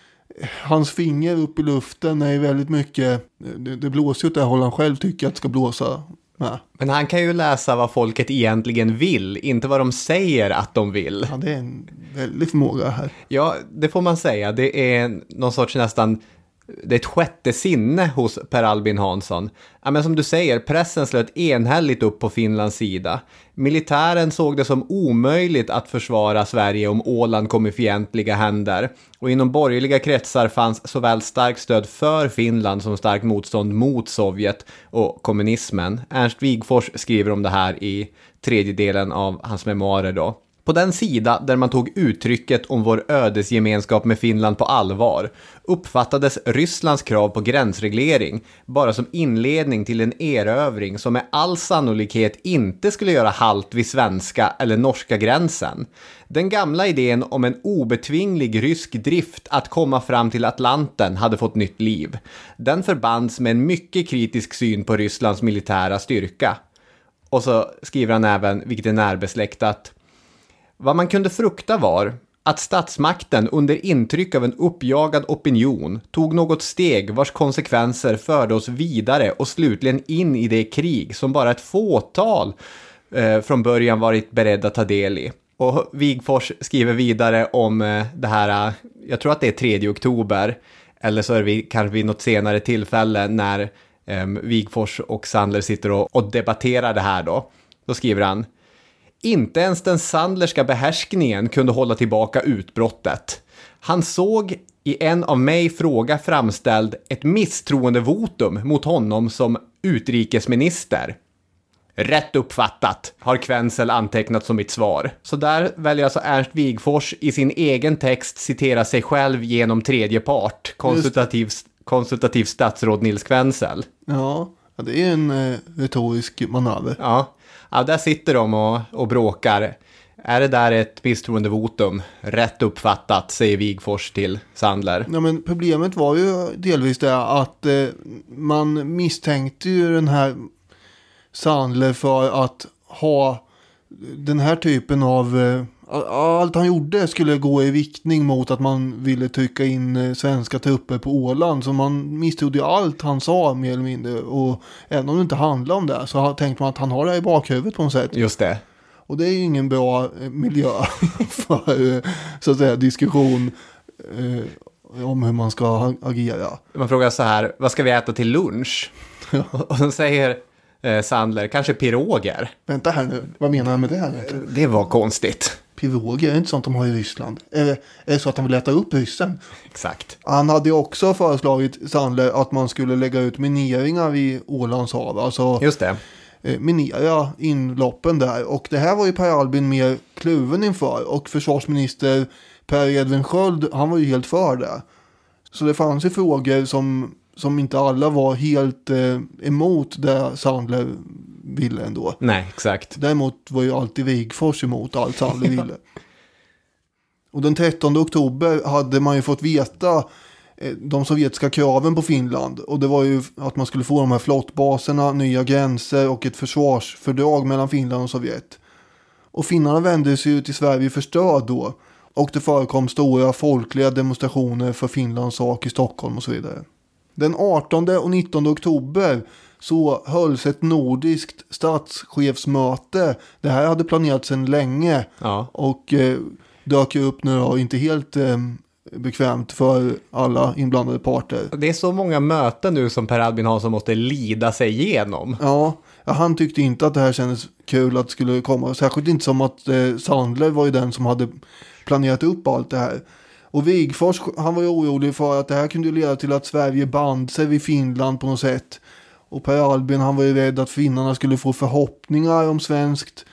Hans finger upp i luften är väldigt mycket... Det blåser ju åt det håll han själv tycker att det ska blåsa med. Men han kan ju läsa vad folket egentligen vill, inte vad de säger att de vill. Ja, det är en väldig förmåga här. Ja, det får man säga. Det är någon sorts nästan... Det är ett sjätte sinne hos Per Albin Hansson. Ja, men som du säger, pressen slöt enhälligt upp på Finlands sida. Militären såg det som omöjligt att försvara Sverige om Åland kom i fientliga händer. Och inom borgerliga kretsar fanns såväl starkt stöd för Finland som starkt motstånd mot Sovjet och kommunismen. Ernst Wigforss skriver om det här i tredje delen av hans memoarer då. På den sida där man tog uttrycket om vår ödesgemenskap med Finland på allvar uppfattades Rysslands krav på gränsreglering bara som inledning till en erövring som med all sannolikhet inte skulle göra halt vid svenska eller norska gränsen. Den gamla idén om en obetvinglig rysk drift att komma fram till Atlanten hade fått nytt liv. Den förbands med en mycket kritisk syn på Rysslands militära styrka. Och så skriver han även, vilket är närbesläktat: vad man kunde frukta var att statsmakten under intryck av en uppjagad opinion tog något steg vars konsekvenser förde oss vidare och slutligen in i det krig som bara ett fåtal från början varit beredda att ta del i. Och Wigforss skriver vidare om det här, jag tror att det är 3 oktober, eller så är det kanske vid något senare tillfälle när Wigforss och Sandler sitter och debatterar det här då. Då skriver han: inte ens den sandlerska behärskningen kunde hålla tillbaka utbrottet. Han såg i en av mig fråga framställd ett misstroendevotum mot honom som utrikesminister. Rätt uppfattat, har Quenzel antecknat som mitt svar. Så där väljer alltså Ernst Wigforss i sin egen text citera sig själv genom tredje part, konsultativ statsråd Nils Quenzel. Ja, det är en retorisk manöver. Ja, där sitter de och bråkar. Är det där ett misstroendevotum? Rätt uppfattat, säger Wigforss till Sandler. Ja, men problemet var ju delvis det att man misstänkte ju den här Sandler för att ha den här typen av... allt han gjorde skulle gå i riktning mot att man ville trycka in svenska trupper på Åland. Så man misstrodde allt han sa mer eller mindre. Och även om det inte handlade om det så tänkte man att han har det i bakhuvudet på något sätt. Just det. Och det är ju ingen bra miljö för så att säga diskussion om hur man ska agera. Man frågar så här, vad ska vi äta till lunch? Och så säger Sandler, kanske piroger. Vänta här nu, vad menar han med det här? Det var konstigt. Piroger är inte sånt de har i Ryssland. Är det så att han vill äta upp ryssen? Exakt. Han hade också föreslagit Sandler att man skulle lägga ut mineringar vid Ålands hav. Alltså, just det. Minera inloppen där. Och det här var ju Per Albin mer kluven inför. Och försvarsminister Per Edvin Sköld, han var ju helt för det. Så det fanns ju frågor som inte alla var helt emot det Sandler ville ändå. Nej, exakt. Däremot var ju alltid Wigforss emot allt Sandler ville. Och den 13 oktober hade man ju fått veta de sovjetiska kraven på Finland. Och det var ju att man skulle få de här flottbaserna, nya gränser och ett försvarsfördrag mellan Finland och Sovjet. Och finnarna vände sig ju till Sverige för stöd då. Och det förekom stora folkliga demonstrationer för Finlands sak i Stockholm och så vidare. Den 18 och 19 oktober så hölls ett nordiskt statschefsmöte. Det här hade planerats sedan länge och dök upp nu då, inte helt bekvämt för alla inblandade parter. Det är så många möten nu som Per Albin Hansson måste lida sig igenom. Ja, han tyckte inte att det här kändes kul att det skulle komma. Särskilt inte som att Sandler var ju den som hade planerat upp allt det här. Och Wigforss, han var ju orolig för att det här kunde leda till att Sverige band sig vid Finland på något sätt. Och Per Albin, han var ju rädd att finnarna skulle få förhoppningar om svenskt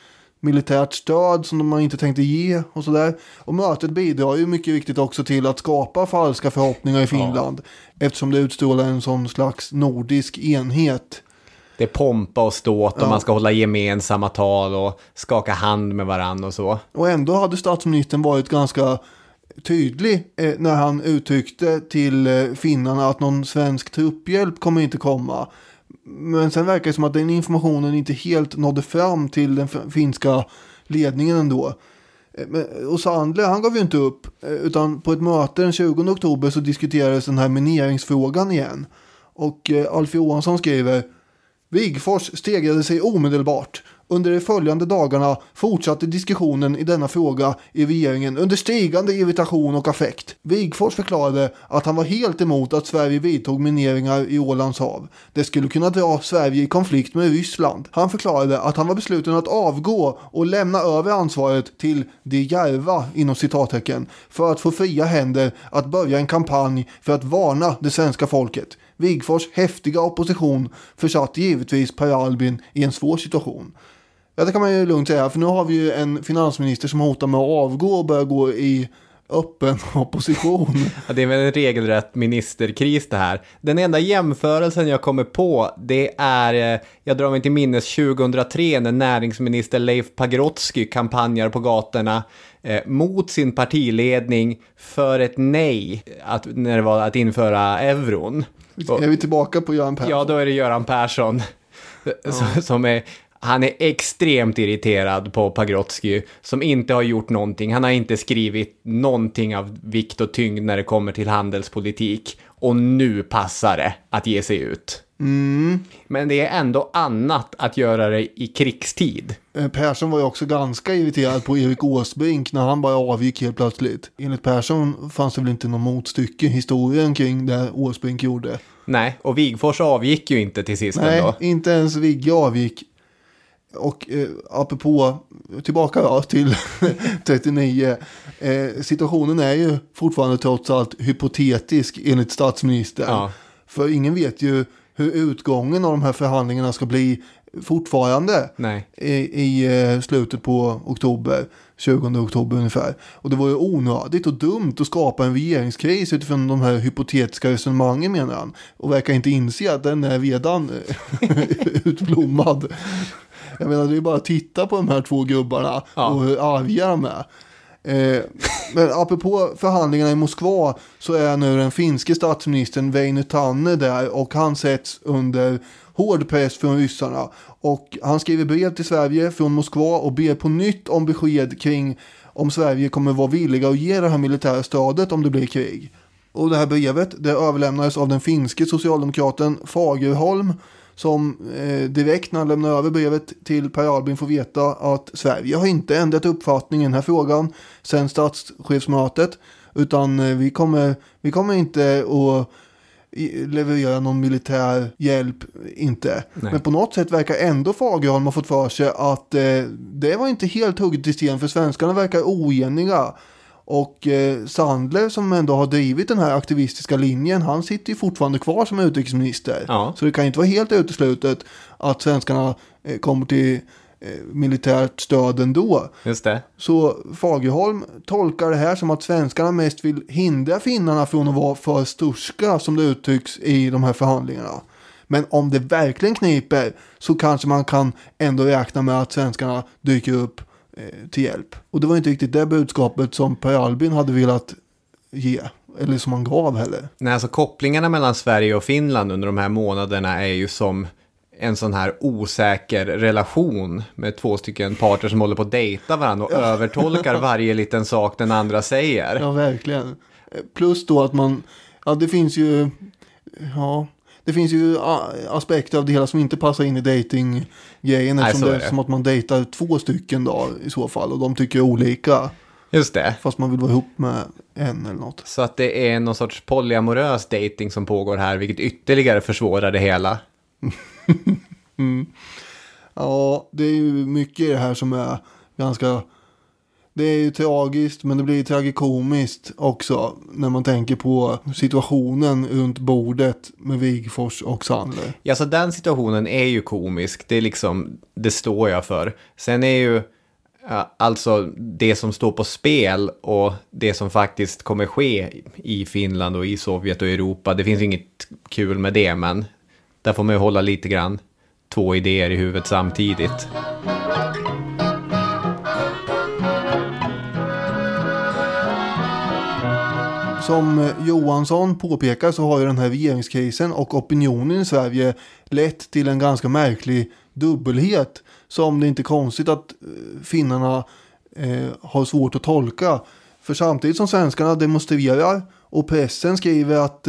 militärt stöd som man inte tänkte ge och sådär. Och mötet bidrar ju mycket viktigt också till att skapa falska förhoppningar i Finland eftersom det utstrålar en sån slags nordisk enhet. Det är pompa och ståt och man ska hålla gemensamma tal och skaka hand med varann och så. Och ändå hade statsministern varit ganska tydlig när han uttryckte till finnarna att någon svensk trupphjälp kommer inte komma. Men sen verkar det som att den informationen inte helt nådde fram till den finska ledningen ändå. Och Sandler, han gav ju inte upp, utan på ett möte den 20 oktober så diskuterades den här mineringsfrågan igen. Och Alf Johansson skriver: Wigforss stegrade sig omedelbart. Under de följande dagarna fortsatte diskussionen i denna fråga i regeringen under stigande irritation och affekt. Wigforss förklarade att han var helt emot att Sverige vidtog mineringar i Ålands hav. Det skulle kunna dra Sverige i konflikt med Ryssland. Han förklarade att han var besluten att avgå och lämna över ansvaret till de Järva, inom citattecken, för att få fria händer att börja en kampanj för att varna det svenska folket. Wigforss häftiga opposition försatt givetvis Per Albin i en svår situation. Ja, det kan man ju lugnt säga, för nu har vi ju en finansminister som hotar med att avgå och börja gå i öppen opposition. Ja, det är väl en regelrätt ministerkris det här. Den enda jämförelsen jag kommer på, det är, jag drar mig till minnes 2003 när näringsminister Leif Pagrotsky kampanjar på gatorna mot sin partiledning för ett nej när det var att införa euron. Är vi tillbaka på Göran Persson? Ja, då är det Göran Persson som är... Han är extremt irriterad på Pagrotsky som inte har gjort någonting. Han har inte skrivit någonting av vikt och tyngd när det kommer till handelspolitik. Och nu passar det att ge sig ut. Men det är ändå annat att göra det i krigstid. Persson var ju också ganska irriterad på Erik Åsbrink när han bara avgick helt plötsligt. Enligt Persson fanns det väl inte någon motstycke i historien kring det Åsbrink gjorde. Nej, och Wigforss avgick ju inte till sist ändå. Nej, inte ens Vigge avgick. Och apropå, tillbaka då till 39, situationen är ju fortfarande trots allt hypotetisk enligt statsministern. Ja. För ingen vet ju hur utgången av de här förhandlingarna ska bli fortfarande. Nej. I slutet på oktober, 20 oktober ungefär. Och det var ju onödigt och dumt att skapa en regeringskris utifrån de här hypotetiska resonemangen, menar han. Och verkar inte inse att den är redan utblommad. Jag menar, det är bara att titta på de här två gubbarna och hur arga de är. Men apropå förhandlingarna i Moskva så är nu den finske statsministern Väinö Tanne där och han sätts under hård press från ryssarna. Och han skriver brev till Sverige från Moskva och ber på nytt om besked kring om Sverige kommer vara villiga att ge det här militära stödet om det blir krig. Och det här brevet, det överlämnades av den finske socialdemokraten Fagerholm som direkt när han lämnar över brevet till Per Albin får veta att Sverige har inte ändrat uppfattning i den här frågan sen statschefsmötet, utan vi kommer inte att leverera någon militär hjälp, inte. Nej. Men på något sätt verkar ändå Fagerholm ha fått för sig att det var inte helt hugget i sten, för svenskarna verkar oeniga. Och Sandler som ändå har drivit den här aktivistiska linjen, han sitter ju fortfarande kvar som utrikesminister. Ja. Så det kan inte vara helt uteslutet att svenskarna kommer till militärt stöd ändå. Just det. Så Fagerholm tolkar det här som att svenskarna mest vill hindra finnarna från att vara för sturska, som det uttrycks i de här förhandlingarna. Men om det verkligen kniper så kanske man kan ändå räkna med att svenskarna dyker upp till hjälp. Och det var inte riktigt det budskapet som Per Albin hade velat ge, eller som han gav heller. Nej, alltså kopplingarna mellan Sverige och Finland under de här månaderna är ju som en sån här osäker relation med två stycken parter som håller på att dejta varandra och övertolkar varje liten sak den andra säger. Ja, verkligen. Plus då att man, det finns ju aspekter av det hela som inte passar in i datinggrejen, eftersom det är som att man dejtar två stycken då i så fall, och de tycker olika. Just det. Fast man vill vara ihop med en eller något. Så att det är någon sorts polyamorös dating som pågår här, vilket ytterligare försvårar det hela. Ja, det är ju mycket i det här som är ganska... Det är ju tragiskt, men det blir tragikomiskt också när man tänker på situationen runt bordet med Wigforss och Sandler. Ja, så den situationen är ju komisk. Det är liksom, det står jag för. Sen är ju Alltså det som står på spel och det som faktiskt kommer ske i Finland och i Sovjet och Europa. Det finns inget kul med det, men där får man ju hålla lite grann 2 idéer i huvudet samtidigt. Som Johansson påpekar så har ju den här regeringskrisen och opinionen i Sverige lett till en ganska märklig dubbelhet som det inte är konstigt att finnarna har svårt att tolka. För samtidigt som svenskarna demonstrerar och pressen skriver att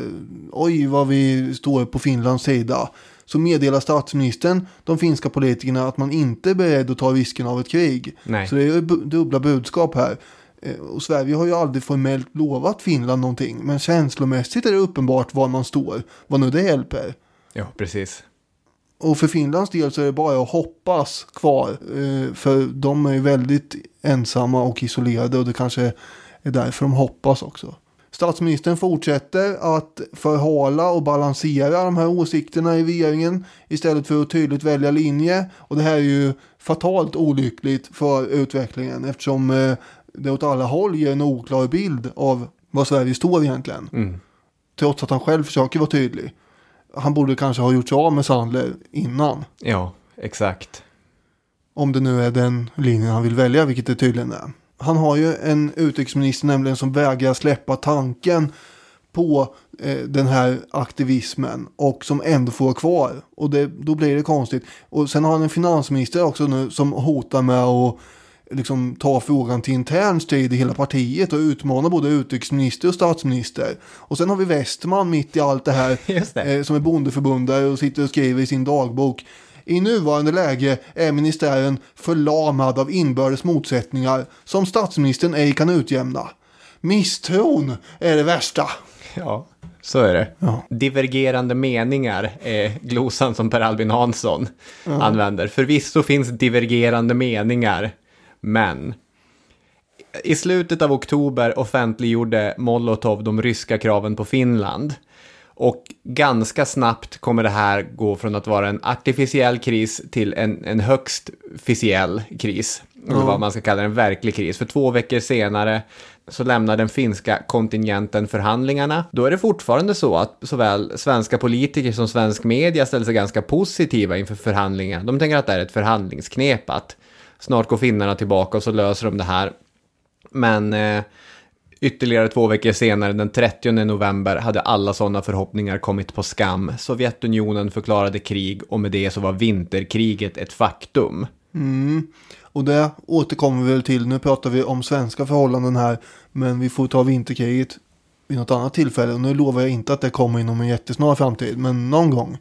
oj vad vi står på Finlands sida, så meddelar statsministern de finska politikerna att man inte är beredd att ta risken av ett krig. Nej. Så det är ju dubbla budskap här. Och Sverige har ju aldrig formellt lovat Finland någonting, men känslomässigt är det uppenbart var man står, vad nu det hjälper. Ja, precis. Och för Finlands del så är det bara att hoppas kvar, för de är ju väldigt ensamma och isolerade och det kanske är därför de hoppas också. Statsministern fortsätter att förhala och balansera de här åsikterna i regeringen istället för att tydligt välja linje, och det här är ju fatalt olyckligt för utvecklingen eftersom det åt alla håll ger en oklar bild av vad Sverige står egentligen. Trots att han själv försöker vara tydlig. Han borde kanske ha gjort sig av med Sandler innan. Ja, exakt. Om det nu är den linjen han vill välja, vilket det tydligen är. Han har ju en utrikesminister nämligen som vägrar släppa tanken på den här aktivismen och som ändå får kvar. Och då blir det konstigt. Och sen har han en finansminister också nu som hotar med att liksom ta frågan till intern strid i hela partiet och utmana både utrikesminister och statsminister. Och sen har vi Westman mitt i allt det här som är bondeförbundare och sitter och skriver i sin dagbok. I nuvarande läge är ministären förlamad av inbördes motsättningar som statsministern ej kan utjämna. Misstron är det värsta. Ja, så är det. Ja. Divergerande meningar är glosan som Per Albin Hansson använder. Förvisso finns divergerande meningar, men i slutet av oktober offentliggjorde Molotov de ryska kraven på Finland. Och ganska snabbt kommer det här gå från att vara en artificiell kris till en högst officiell kris. Eller vad man ska kalla en verklig kris. För 2 veckor senare så lämnar den finska kontingenten förhandlingarna. Då är det fortfarande så att såväl svenska politiker som svensk media ställer sig ganska positiva inför förhandlingar. De tänker att det är ett förhandlingsknep, att snart går finnarna tillbaka och så löser de det här. Men ytterligare 2 veckor senare, den 30 november, hade alla sådana förhoppningar kommit på skam. Sovjetunionen förklarade krig och med det så var vinterkriget ett faktum. Och det återkommer vi väl till. Nu pratar vi om svenska förhållanden här, men vi får ta vinterkriget vid något annat tillfälle. Och nu lovar jag inte att det kommer inom en jättesnar framtid, men någon gång.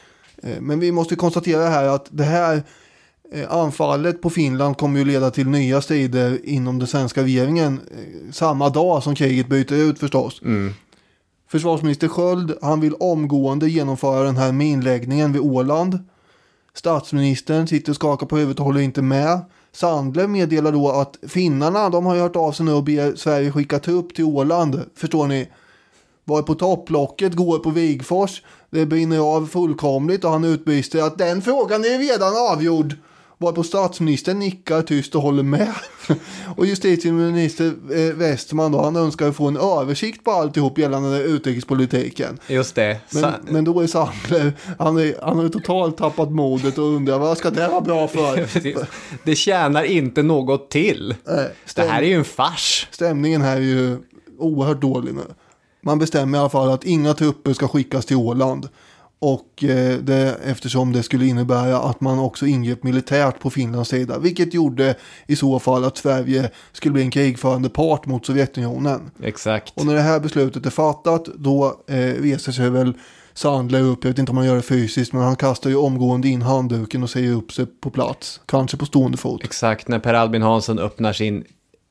Men vi måste konstatera här att det här anfallet på Finland kommer ju leda till nya strider inom den svenska regeringen samma dag som kriget bryter ut förstås. Försvarsminister Sköld, han vill omgående genomföra den här minläggningen vid Åland. Statsministern sitter och skakar på huvudet och håller inte med. Sandler meddelar då att finnarna, de har ju hört av sig nu och ber Sverige skicka trupp till Åland, förstår ni. Var på topplocket, går på Vigfors. Det brinner av fullkomligt och han utbrister att den frågan är redan avgjord. Var på statsministern nickar tyst och håller med. Och justitieminister Westman då, han önskar få en översikt på alltihop gällande utrikespolitiken. Just det. Men då är Sandler, han har totalt tappat modet och undrar vad ska det vara bra för? Det tjänar inte något till. Det här är ju en fars. Stämningen här är ju oerhört dålig nu. Man bestämmer i alla fall att inga trupper ska skickas till Åland. Och eftersom det skulle innebära att man också ingrep militärt på Finlands sida. Vilket gjorde i så fall att Sverige skulle bli en krigförande part mot Sovjetunionen. Exakt. Och när det här beslutet är fattat, då reser sig väl Sandler upp. Jag vet inte om han gör det fysiskt, men han kastar ju omgående in handduken och säger upp sig på plats. Kanske på stående fot. Exakt, när Per Albin Hansson öppnar sin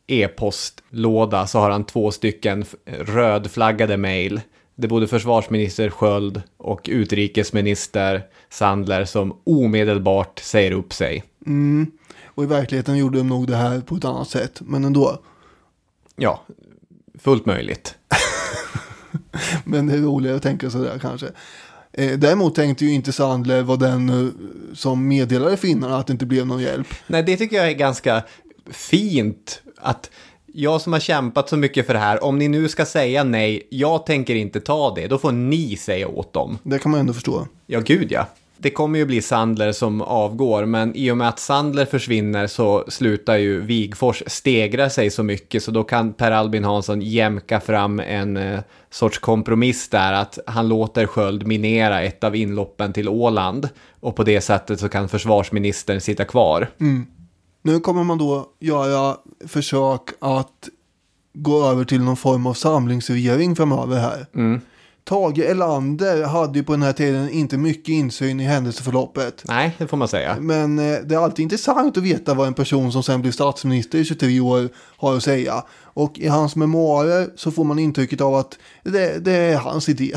e-postlåda så har han 2 stycken rödflaggade mejl. Det är både försvarsminister Sköld och utrikesminister Sandler som omedelbart säger upp sig. Och i verkligheten gjorde de nog det här på ett annat sätt, men ändå. Ja, fullt möjligt. Men det är roligare att tänka sådär kanske. Däremot tänkte ju inte Sandler vara den som meddelade finnarna att det inte blev någon hjälp. Nej, det tycker jag är ganska fint att jag som har kämpat så mycket för det här, om ni nu ska säga nej, jag tänker inte ta det, då får ni säga åt dem. Det kan man ändå förstå. Ja, gud ja. Det kommer ju bli Sandler som avgår, men i och med att Sandler försvinner så slutar ju Wigforss stegra sig så mycket, så då kan Per Albin Hansson jämka fram en sorts kompromiss där, att han låter Sköld minera ett av inloppen till Åland, och på det sättet så kan försvarsministern sitta kvar. Nu kommer man då göra försök att gå över till någon form av samlingsregering framöver här. Tage Erlander hade ju på den här tiden inte mycket insyn i händelseförloppet. Nej, det får man säga. Men det är alltid intressant att veta vad en person som sen blir statsminister i 23 år har att säga. Och i hans memoarer så får man intrycket av att det är hans idé.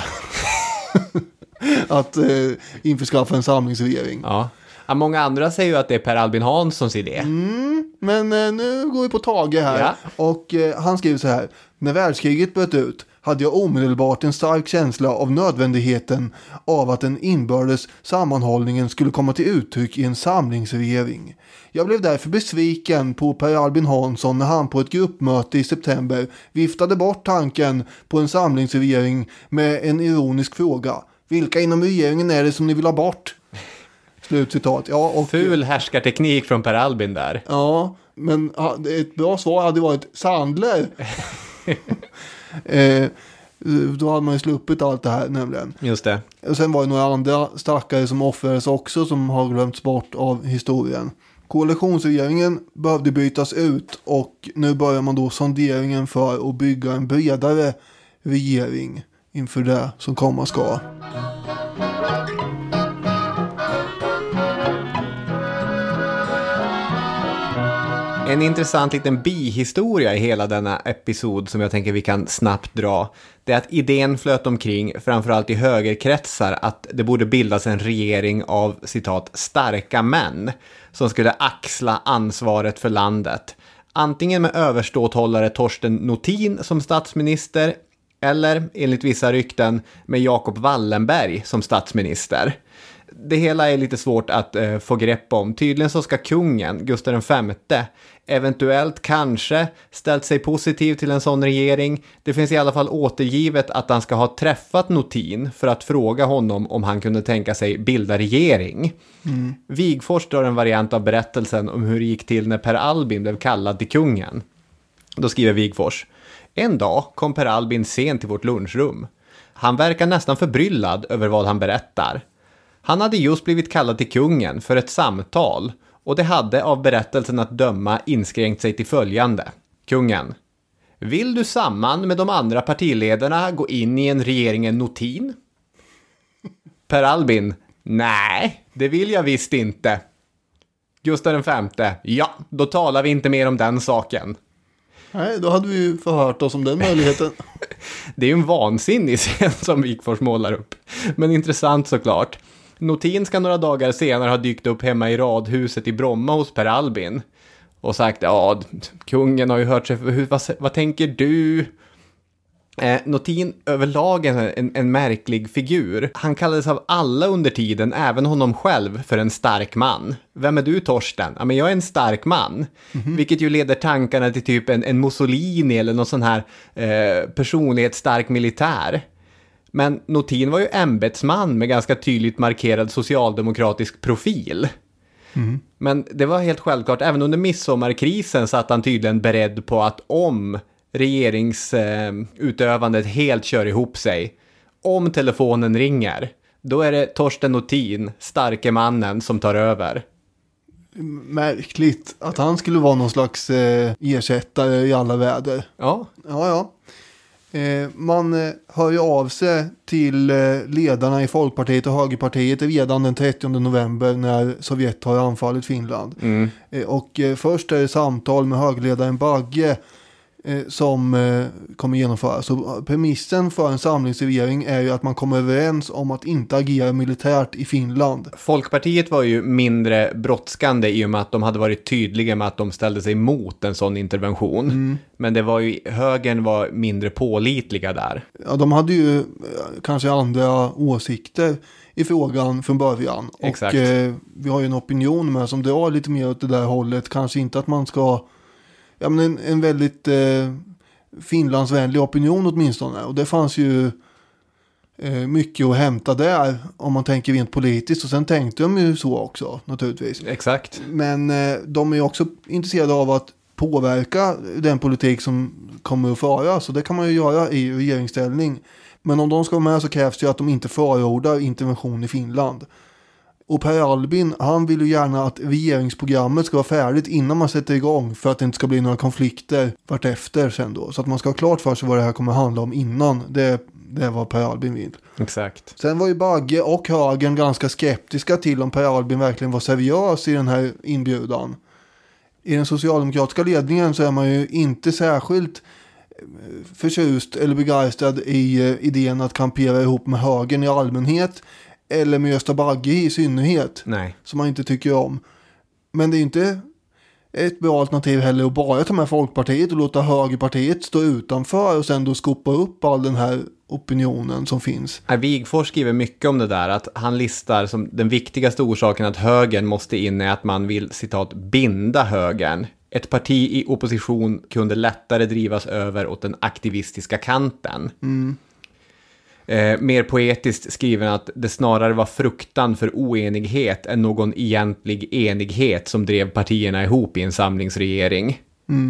Att införskaffa en samlingsregering. Ja. Många andra säger ju att det är Per Albin Hanssons idé. Men nu går vi på Tage här. Ja. Och han skriver så här: när världskriget bröt ut hade jag omedelbart en stark känsla av nödvändigheten av att den inbördes sammanhållningen skulle komma till uttryck i en samlingsregering. Jag blev därför besviken på Per Albin Hansson när han på ett gruppmöte i september viftade bort tanken på en samlingsregering med en ironisk fråga: vilka inom regeringen är det som ni vill ha bort? Slutcitat. Ja, och ful härskarteknik från Per Albin där. Ja, men ett bra svar hade varit Sandler. Då hade man ju sluppit allt det här nämligen. Just det. Och sen var det några andra stackare som offrades också, som har glömts bort av historien. Koalitionsregeringen behövde bytas ut, och nu börjar man då sonderingen för att bygga en bredare regering inför det som komma ska. En intressant liten bihistoria i hela denna episod som jag tänker vi kan snabbt dra, det är att idén flöt omkring framförallt i högerkretsar att det borde bildas en regering av, citat, starka män som skulle axla ansvaret för landet. Antingen med överståthållare Torsten Nothin som statsminister, eller enligt vissa rykten med Jacob Wallenberg som statsminister. Det hela är lite svårt att få grepp om. Tydligen så ska kungen, Gustav V, eventuellt kanske ställt sig positiv till en sån regering. Det finns i alla fall återgivet att han ska ha träffat Nothin för att fråga honom om han kunde tänka sig bilda regering. Wigforss drar en variant av berättelsen om hur det gick till när Per Albin blev kallad till kungen. Då skriver Wigforss: en dag kom Per Albin sent till vårt lunchrum. Han verkar nästan förbryllad över vad han berättar. Han hade just blivit kallad till kungen för ett samtal, och det hade av berättelsen att döma inskränkt sig till följande. Kungen: vill du samman med de andra partiledarna gå in i en regeringen Nothin? Per Albin: nej, det vill jag visst inte. Gustav V: ja, då talar vi inte mer om den saken. Nej, då hade vi ju förhört oss om den möjligheten. Det är ju en vansinnig scen som Wigforss målar upp, men intressant såklart. Nothin ska några dagar senare ha dykt upp hemma i radhuset i Bromma hos Per Albin och sagt: ja, kungen har ju hört sig, vad tänker du? Nothin överlag en märklig figur. Han kallades av alla under tiden, även honom själv, för en stark man. Vem är du, Torsten? Ja, men jag är en stark man. Vilket ju leder tankarna till typ en Mussolini eller någon sån här personlighetsstark militär. Men Nothin var ju ämbetsman med ganska tydligt markerad socialdemokratisk profil. Men det var helt självklart, även under midsommarkrisen satt han tydligen beredd på att om regeringsutövandet helt kör ihop sig, om telefonen ringer, då är det Torsten Nothin, starke mannen, som tar över. Märkligt att han skulle vara någon slags ersättare i alla väder. Ja. Ja. Man hör ju av sig till ledarna i Folkpartiet och Högerpartiet redan den 30 november när Sovjet har anfallit Finland. Och först är det samtal med högerledaren Bagge som kommer genomföras. Så premissen för en samlingsregering är ju att man kommer överens om att inte agera militärt i Finland. Folkpartiet var ju mindre brådskande i och med att de hade varit tydliga med att de ställde sig emot en sån intervention. Men det var ju, högern var mindre pålitliga där. Ja, de hade ju kanske andra åsikter i frågan från början. Exakt. Och vi har ju en opinion med som drar lite mer åt det där hållet. Kanske inte att man ska... Ja, men en väldigt finlandsvänlig opinion åtminstone. Och det fanns ju mycket att hämta där om man tänker rent politiskt. Och sen tänkte de ju så också naturligtvis. Exakt. Men de är ju också intresserade av att påverka den politik som kommer att föras. Så det kan man ju göra i regeringsställning. Men om de ska vara med så krävs det ju att de inte förordar intervention i Finland. Och Per Albin, han vill ju gärna att regeringsprogrammet ska vara färdigt innan man sätter igång för att det inte ska bli några konflikter vartefter sen då. Så att man ska ha klart för sig vad det här kommer handla om innan. Det är vad Per Albin vill. Exakt. Sen var ju Bagge och högern ganska skeptiska till om Per Albin verkligen var seriös i den här inbjudan. I den socialdemokratiska ledningen så är man ju inte särskilt förtjust eller begeistrad i idén att kampera ihop med högern i allmänhet eller med Gösta Bagge i synnerhet. Nej. Som man inte tycker om. Men det är inte ett bra alternativ heller att bara ta med Folkpartiet och låta högerpartiet stå utanför och sen då skopa upp all den här opinionen som finns. Wigforss skriver mycket om det där, att han listar som den viktigaste orsaken att högern måste in är att man vill, citat, binda högern. Ett parti i opposition kunde lättare drivas över åt den aktivistiska kanten. Mer poetiskt skriver han att det snarare var fruktan för oenighet än någon egentlig enighet som drev partierna ihop i en samlingsregering.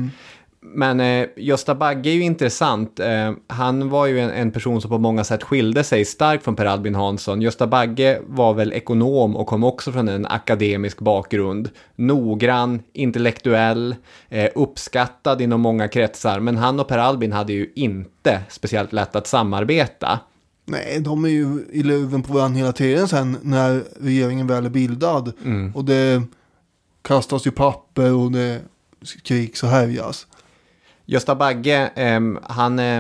Men Gösta Bagge är ju intressant. Han var ju en person som på många sätt skilde sig starkt från Per Albin Hansson. Gösta Bagge var väl ekonom och kom också från en akademisk bakgrund. Noggrann, intellektuell, uppskattad inom många kretsar. Men han och Per Albin hade ju inte speciellt lätt att samarbeta. Nej, de är ju i luven på varandra hela tiden sen när regeringen väl är bildad. Och det kastas ju papper och det skriks och härjas. Gösta Bagge, han är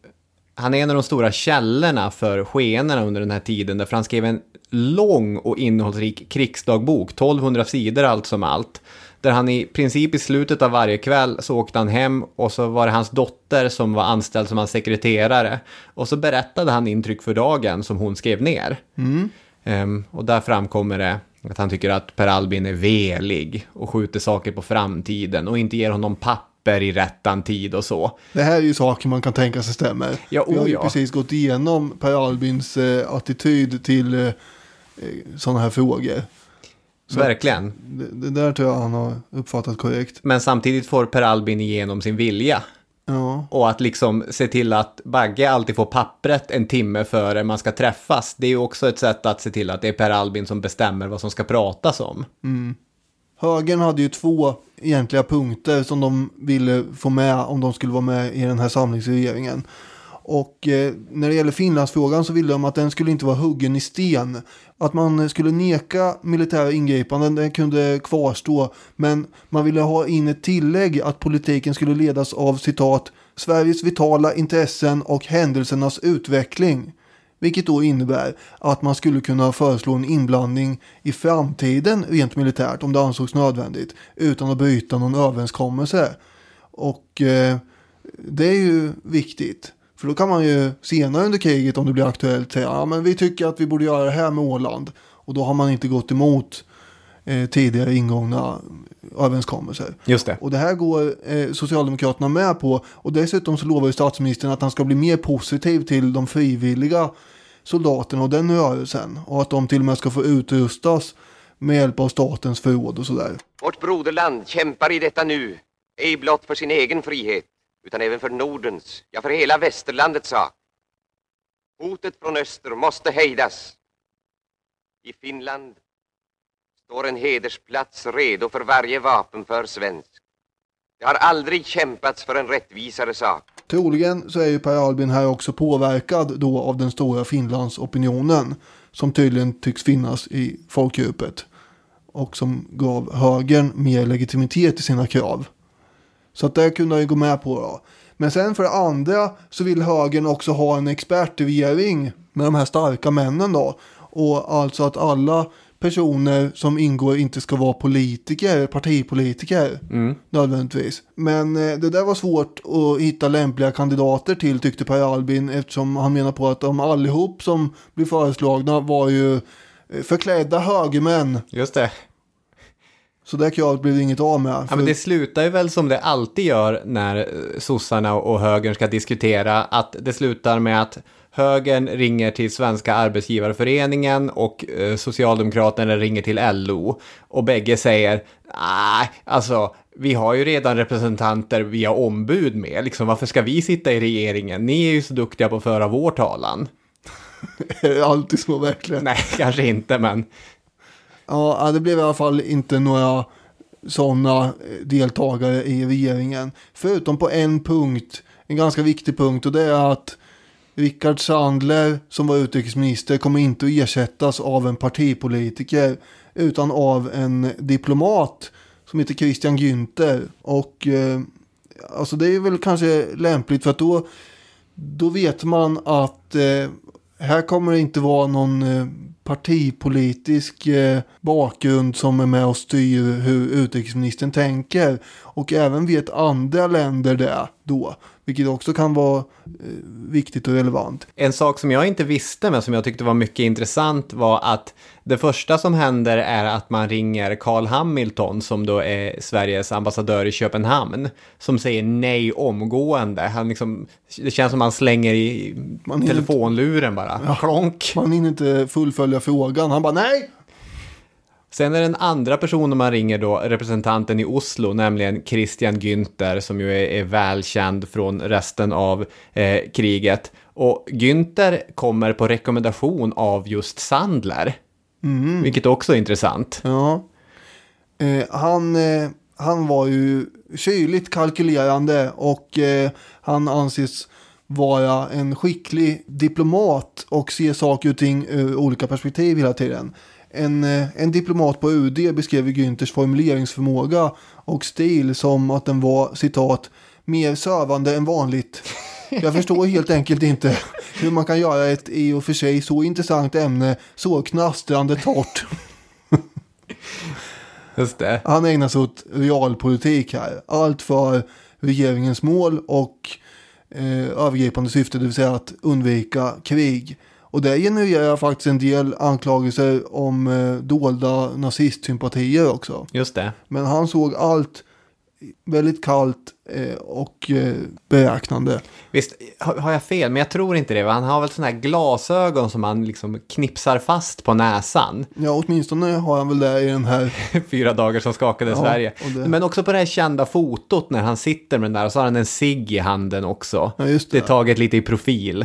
en av de stora källorna för skenorna under den här tiden. Därför han skrev en lång och innehållsrik krigsdagbok, 1200 sidor allt som allt. Där han i princip i slutet av varje kväll så åkte han hem och så var det hans dotter som var anställd som hans sekreterare. Och så berättade han intryck för dagen som hon skrev ner. Och där framkommer det att han tycker att Per Albin är velig och skjuter saker på framtiden och inte ger honom papper i rättan tid och så. Det här är ju saker man kan tänka sig stämmer. Ja, Vi har ju precis gått igenom Per Albins attityd till sådana här frågor. Så verkligen. Det där tror jag han har uppfattat korrekt. Men samtidigt får Per Albin igenom sin vilja. Ja. Och att liksom se till att Bagge alltid får pappret en timme före man ska träffas. Det är ju också ett sätt att se till att det är Per Albin som bestämmer vad som ska pratas om. Högern hade ju 2 egentliga punkter som de ville få med om de skulle vara med i den här samlingsregeringen. Och när det gäller Finlandsfrågan så ville de att den skulle inte vara huggen i sten. Att man skulle neka militära ingripanden, den kunde kvarstå. Men man ville ha in ett tillägg att politiken skulle ledas av, citat, Sveriges vitala intressen och händelsernas utveckling. Vilket då innebär att man skulle kunna föreslå en inblandning i framtiden rent militärt om det ansågs nödvändigt. Utan att bryta någon överenskommelse. Och det är ju viktigt. För då kan man ju senare under kriget om det blir aktuellt säga ja, men vi tycker att vi borde göra det här med Åland. Och då har man inte gått emot tidigare ingångna överenskommelser. Just det. Och det här går Socialdemokraterna med på. Och dessutom så lovar ju statsministern att han ska bli mer positiv till de frivilliga soldaterna och den rörelsen. Och att de till och med ska få utrustas med hjälp av statens förråd och sådär. Vårt broderland kämpar i detta nu, ej blott för sin egen frihet, utan även för Nordens, ja för hela västerlandets sak. Hotet från öster måste hejdas. I Finland står en hedersplats redo för varje vapenför svensk. Det har aldrig kämpats för en rättvisare sak. Troligen så är ju Per Albin här också påverkad då av den stora Finlandsopinionen som tydligen tycks finnas i folkdjupet och som gav högern mer legitimitet i sina krav. Så att det kunde jag ju gå med på då. Men sen för det andra så vill högern också ha en expertregering med de här starka männen då. Och alltså att alla personer som ingår inte ska vara politiker, partipolitiker nödvändigtvis. Men det där var svårt att hitta lämpliga kandidater till, tyckte Per Albin, eftersom han menar på att de allihop som blir föreslagna var ju förklädda högermän. Just det. Så det kravet blev inget av med. Ja, men det slutar ju väl som det alltid gör när sossarna och högern ska diskutera, att det slutar med att högern ringer till Svenska arbetsgivarföreningen och Socialdemokraterna ringer till LO. Och bägge säger, nej, alltså vi har ju redan representanter via ombud med. Liksom, varför ska vi sitta i regeringen? Ni är ju så duktiga på att föra vår talan. Är det alltid så verkligen? Nej, kanske inte, men... Ja, det blev i alla fall inte några sådana deltagare i regeringen. Förutom på en punkt, en ganska viktig punkt, och det är att Rickard Sandler som var utrikesminister kommer inte att ersättas av en partipolitiker utan av en diplomat som heter Christian Günther. Och alltså det är väl kanske lämpligt, för att då vet man att här kommer det inte vara någon partipolitisk bakgrund som är med och styr hur utrikesministern tänker. Och även vet andra länder det då. Vilket också kan vara viktigt och relevant. En sak som jag inte visste men som jag tyckte var mycket intressant var att det första som händer är att man ringer Carl Hamilton som då är Sveriges ambassadör i Köpenhamn, som säger nej omgående. Han liksom, det känns som han slänger i telefonluren bara. Ja, klonk. Man hinner inte fullfölja frågan. Han bara nej! Sen är den andra personen man ringer då representanten i Oslo, nämligen Christian Günther, som ju är välkänd från resten av kriget. Och Günther kommer på rekommendation av just Sandler, vilket också är intressant. Ja, han var ju kyligt kalkylerande och han anses vara en skicklig diplomat och se saker och ting ur olika perspektiv hela tiden. En diplomat på UD beskrev Günthers formuleringsförmåga och stil som att den var, citat, mer sövande än vanligt. Jag förstår helt enkelt inte hur man kan göra ett i och för sig så intressant ämne så knastrande torrt. Just det. Han ägnar sig åt realpolitik här. Allt för regeringens mål och övergripande syfte, det vill säga att undvika krig. Och det genererar faktiskt en del anklagelser om dolda nazistsympatier också. Just det. Men han såg allt väldigt kallt och beräknande. Visst, har jag fel? Men jag tror inte det. Han har väl såna här glasögon som han liksom knipsar fast på näsan. Ja, åtminstone har han väl det i den här 4 dagar som skakade Sverige. Men också på det här kända fotot när han sitter med den där, och så har han en cigg i handen också. Ja, just det. Det är taget lite i profil.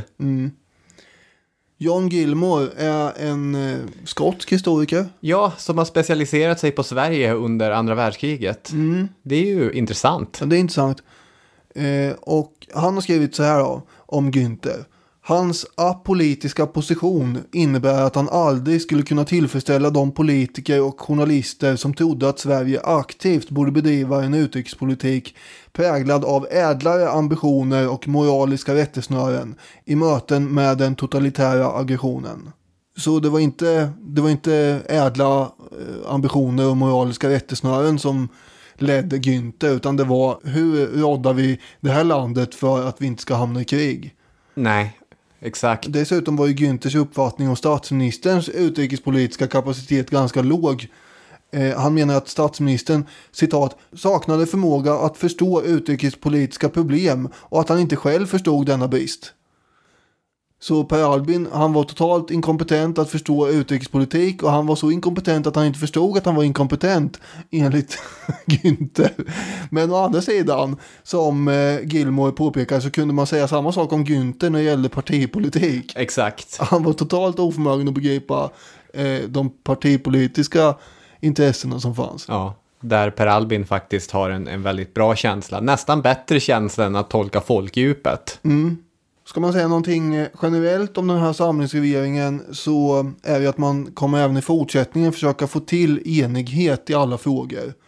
John Gilmore är en skotsk historiker. Ja, som har specialiserat sig på Sverige under andra världskriget. Det är ju intressant. Ja, det är intressant. Och han har skrivit så här då, om Günther. Hans apolitiska position innebär att han aldrig skulle kunna tillfredsställa de politiker och journalister som trodde att Sverige aktivt borde bedriva en utrikespolitik präglad av ädlare ambitioner och moraliska rättesnören i möten med den totalitära aggressionen. Så det var inte ädla ambitioner och moraliska rättesnören som ledde Günther, utan det var hur råddar vi det här landet för att vi inte ska hamna i krig. Nej, exakt. Dessutom var ju Günthers uppfattning om statsministerns utrikespolitiska kapacitet ganska låg. Han menar att statsministern, citat, saknade förmåga att förstå utrikespolitiska problem och att han inte själv förstod denna brist. Så Per Albin, han var totalt inkompetent att förstå utrikespolitik, och han var så inkompetent att han inte förstod att han var inkompetent enligt Günther. Men å andra sidan, som Gilmore påpekar, så kunde man säga samma sak om Günther när det gällde partipolitik. Exakt. Han var totalt oförmögen att begripa de partipolitiska intressena som fanns. Ja, där Per Albin faktiskt har en väldigt bra känsla. Nästan bättre känsla än att tolka folkdjupet. Ska man säga någonting generellt om den här samlingsregeringen, så är det att man kommer även i fortsättningen försöka få till enighet i alla frågor.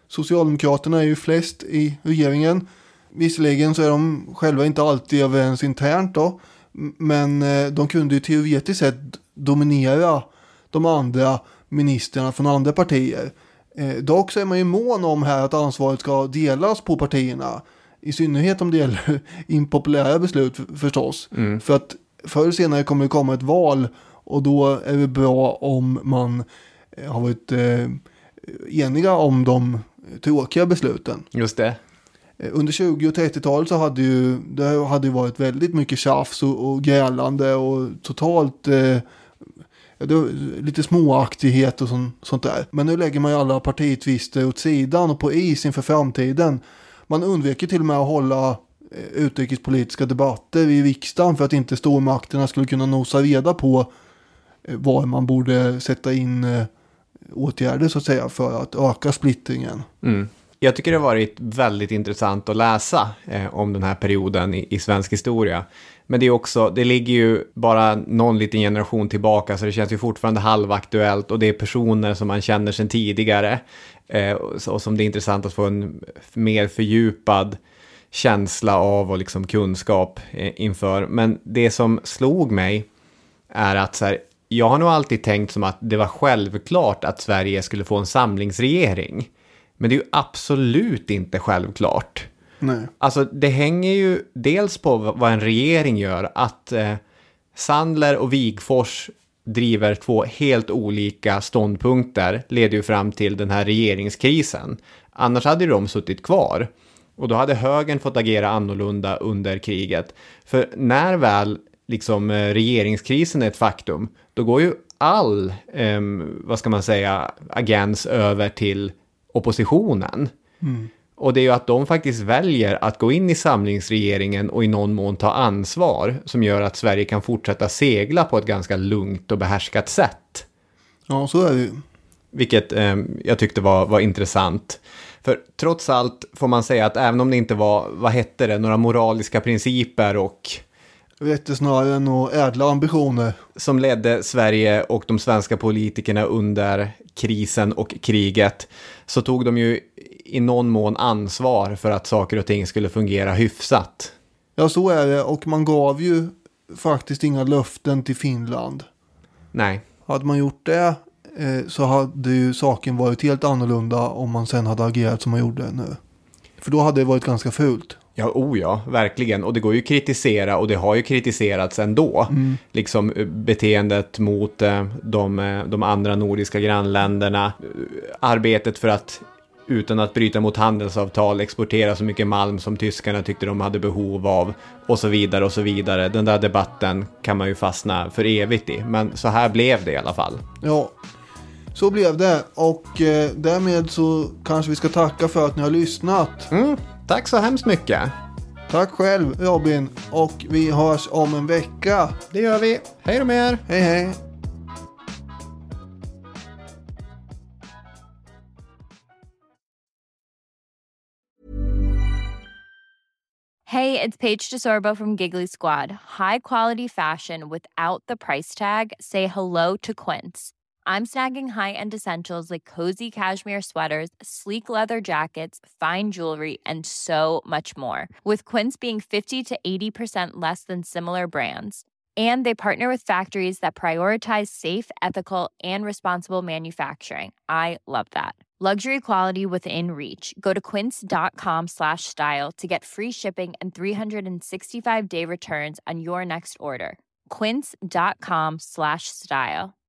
Socialdemokraterna är ju flest i regeringen. Visserligen så är de själva inte alltid överens internt då. Men de kunde ju teoretiskt sett dominera de andra ministrarna från andra partier. Dock så är man ju mån om här att ansvaret ska delas på partierna. I synnerhet om det gäller impopulära beslut förstås. För att förr eller senare kommer det komma ett val och då är det bra om man har varit eniga om de tråkiga besluten. Just det. Under 20- och 30-talet så hade det varit väldigt mycket tjafs och grälande och totalt lite småaktighet och sånt där. Men nu lägger man ju alla partitvister åt sidan och på is inför framtiden. Man undviker till och med att hålla utrikespolitiska debatter i riksdagen för att inte stormakterna skulle kunna nosa reda på var man borde sätta in åtgärder så att säga för att öka splittringen. Jag tycker det har varit väldigt intressant att läsa om den här perioden i svensk historia. Men det är också, det ligger ju bara någon liten generation tillbaka så det känns ju fortfarande halvaktuellt och det är personer som man känner sedan tidigare och som det är intressant att få en mer fördjupad känsla av och liksom kunskap inför. Men det som slog mig är att så här, jag har nog alltid tänkt som att det var självklart att Sverige skulle få en samlingsregering. Men det är ju absolut inte självklart. Nej. Alltså det hänger ju dels på vad en regering gör. Att Sandler och Wigforss driver två helt olika ståndpunkter leder ju fram till den här regeringskrisen. Annars hade de suttit kvar. Och då hade högern fått agera annorlunda under kriget. För när väl liksom regeringskrisen är ett faktum, då går ju all, vad ska man säga, agens över till oppositionen. Och det är ju att de faktiskt väljer att gå in i samlingsregeringen och i någon mån ta ansvar som gör att Sverige kan fortsätta segla på ett ganska lugnt och behärskat sätt. Ja, så är det ju. Vilket jag tyckte var intressant. För trots allt får man säga att även om det inte var, vad hette det, några moraliska principer och rättesnören och ädla ambitioner som ledde Sverige och de svenska politikerna under krisen och kriget, så tog de ju i någon mån ansvar för att saker och ting skulle fungera hyfsat. Ja, så är det. Och man gav ju faktiskt inga löften till Finland. Nej. Hade man gjort det så hade ju saken varit helt annorlunda om man sen hade agerat som man gjorde nu. För då hade det varit ganska fult. Ja, verkligen. Och det går ju att kritisera, och det har ju kritiserats ändå. Liksom beteendet mot de andra nordiska grannländerna. Arbetet för att utan att bryta mot handelsavtal exportera så mycket malm som tyskarna tyckte de hade behov av. Och så vidare och så vidare. Den där debatten kan man ju fastna för evigt i. Men så här blev det i alla fall. Ja, så blev det. Och därmed så kanske vi ska tacka för att ni har lyssnat. Tack så hemskt mycket. Tack själv Robin. Och vi hörs om en vecka. Det gör vi. Hej då med er. Hej hej. Hey, it's Paige DeSorbo from Giggly Squad. High quality fashion without the price tag. Say hello to Quince. I'm snagging high-end essentials like cozy cashmere sweaters, sleek leather jackets, fine jewelry, and so much more. With Quince being 50 to 80% less than similar brands. And they partner with factories that prioritize safe, ethical, and responsible manufacturing. I love that. Luxury quality within reach. Go to quince.com/style to get free shipping and 365-day returns on your next order. Quince.com/style.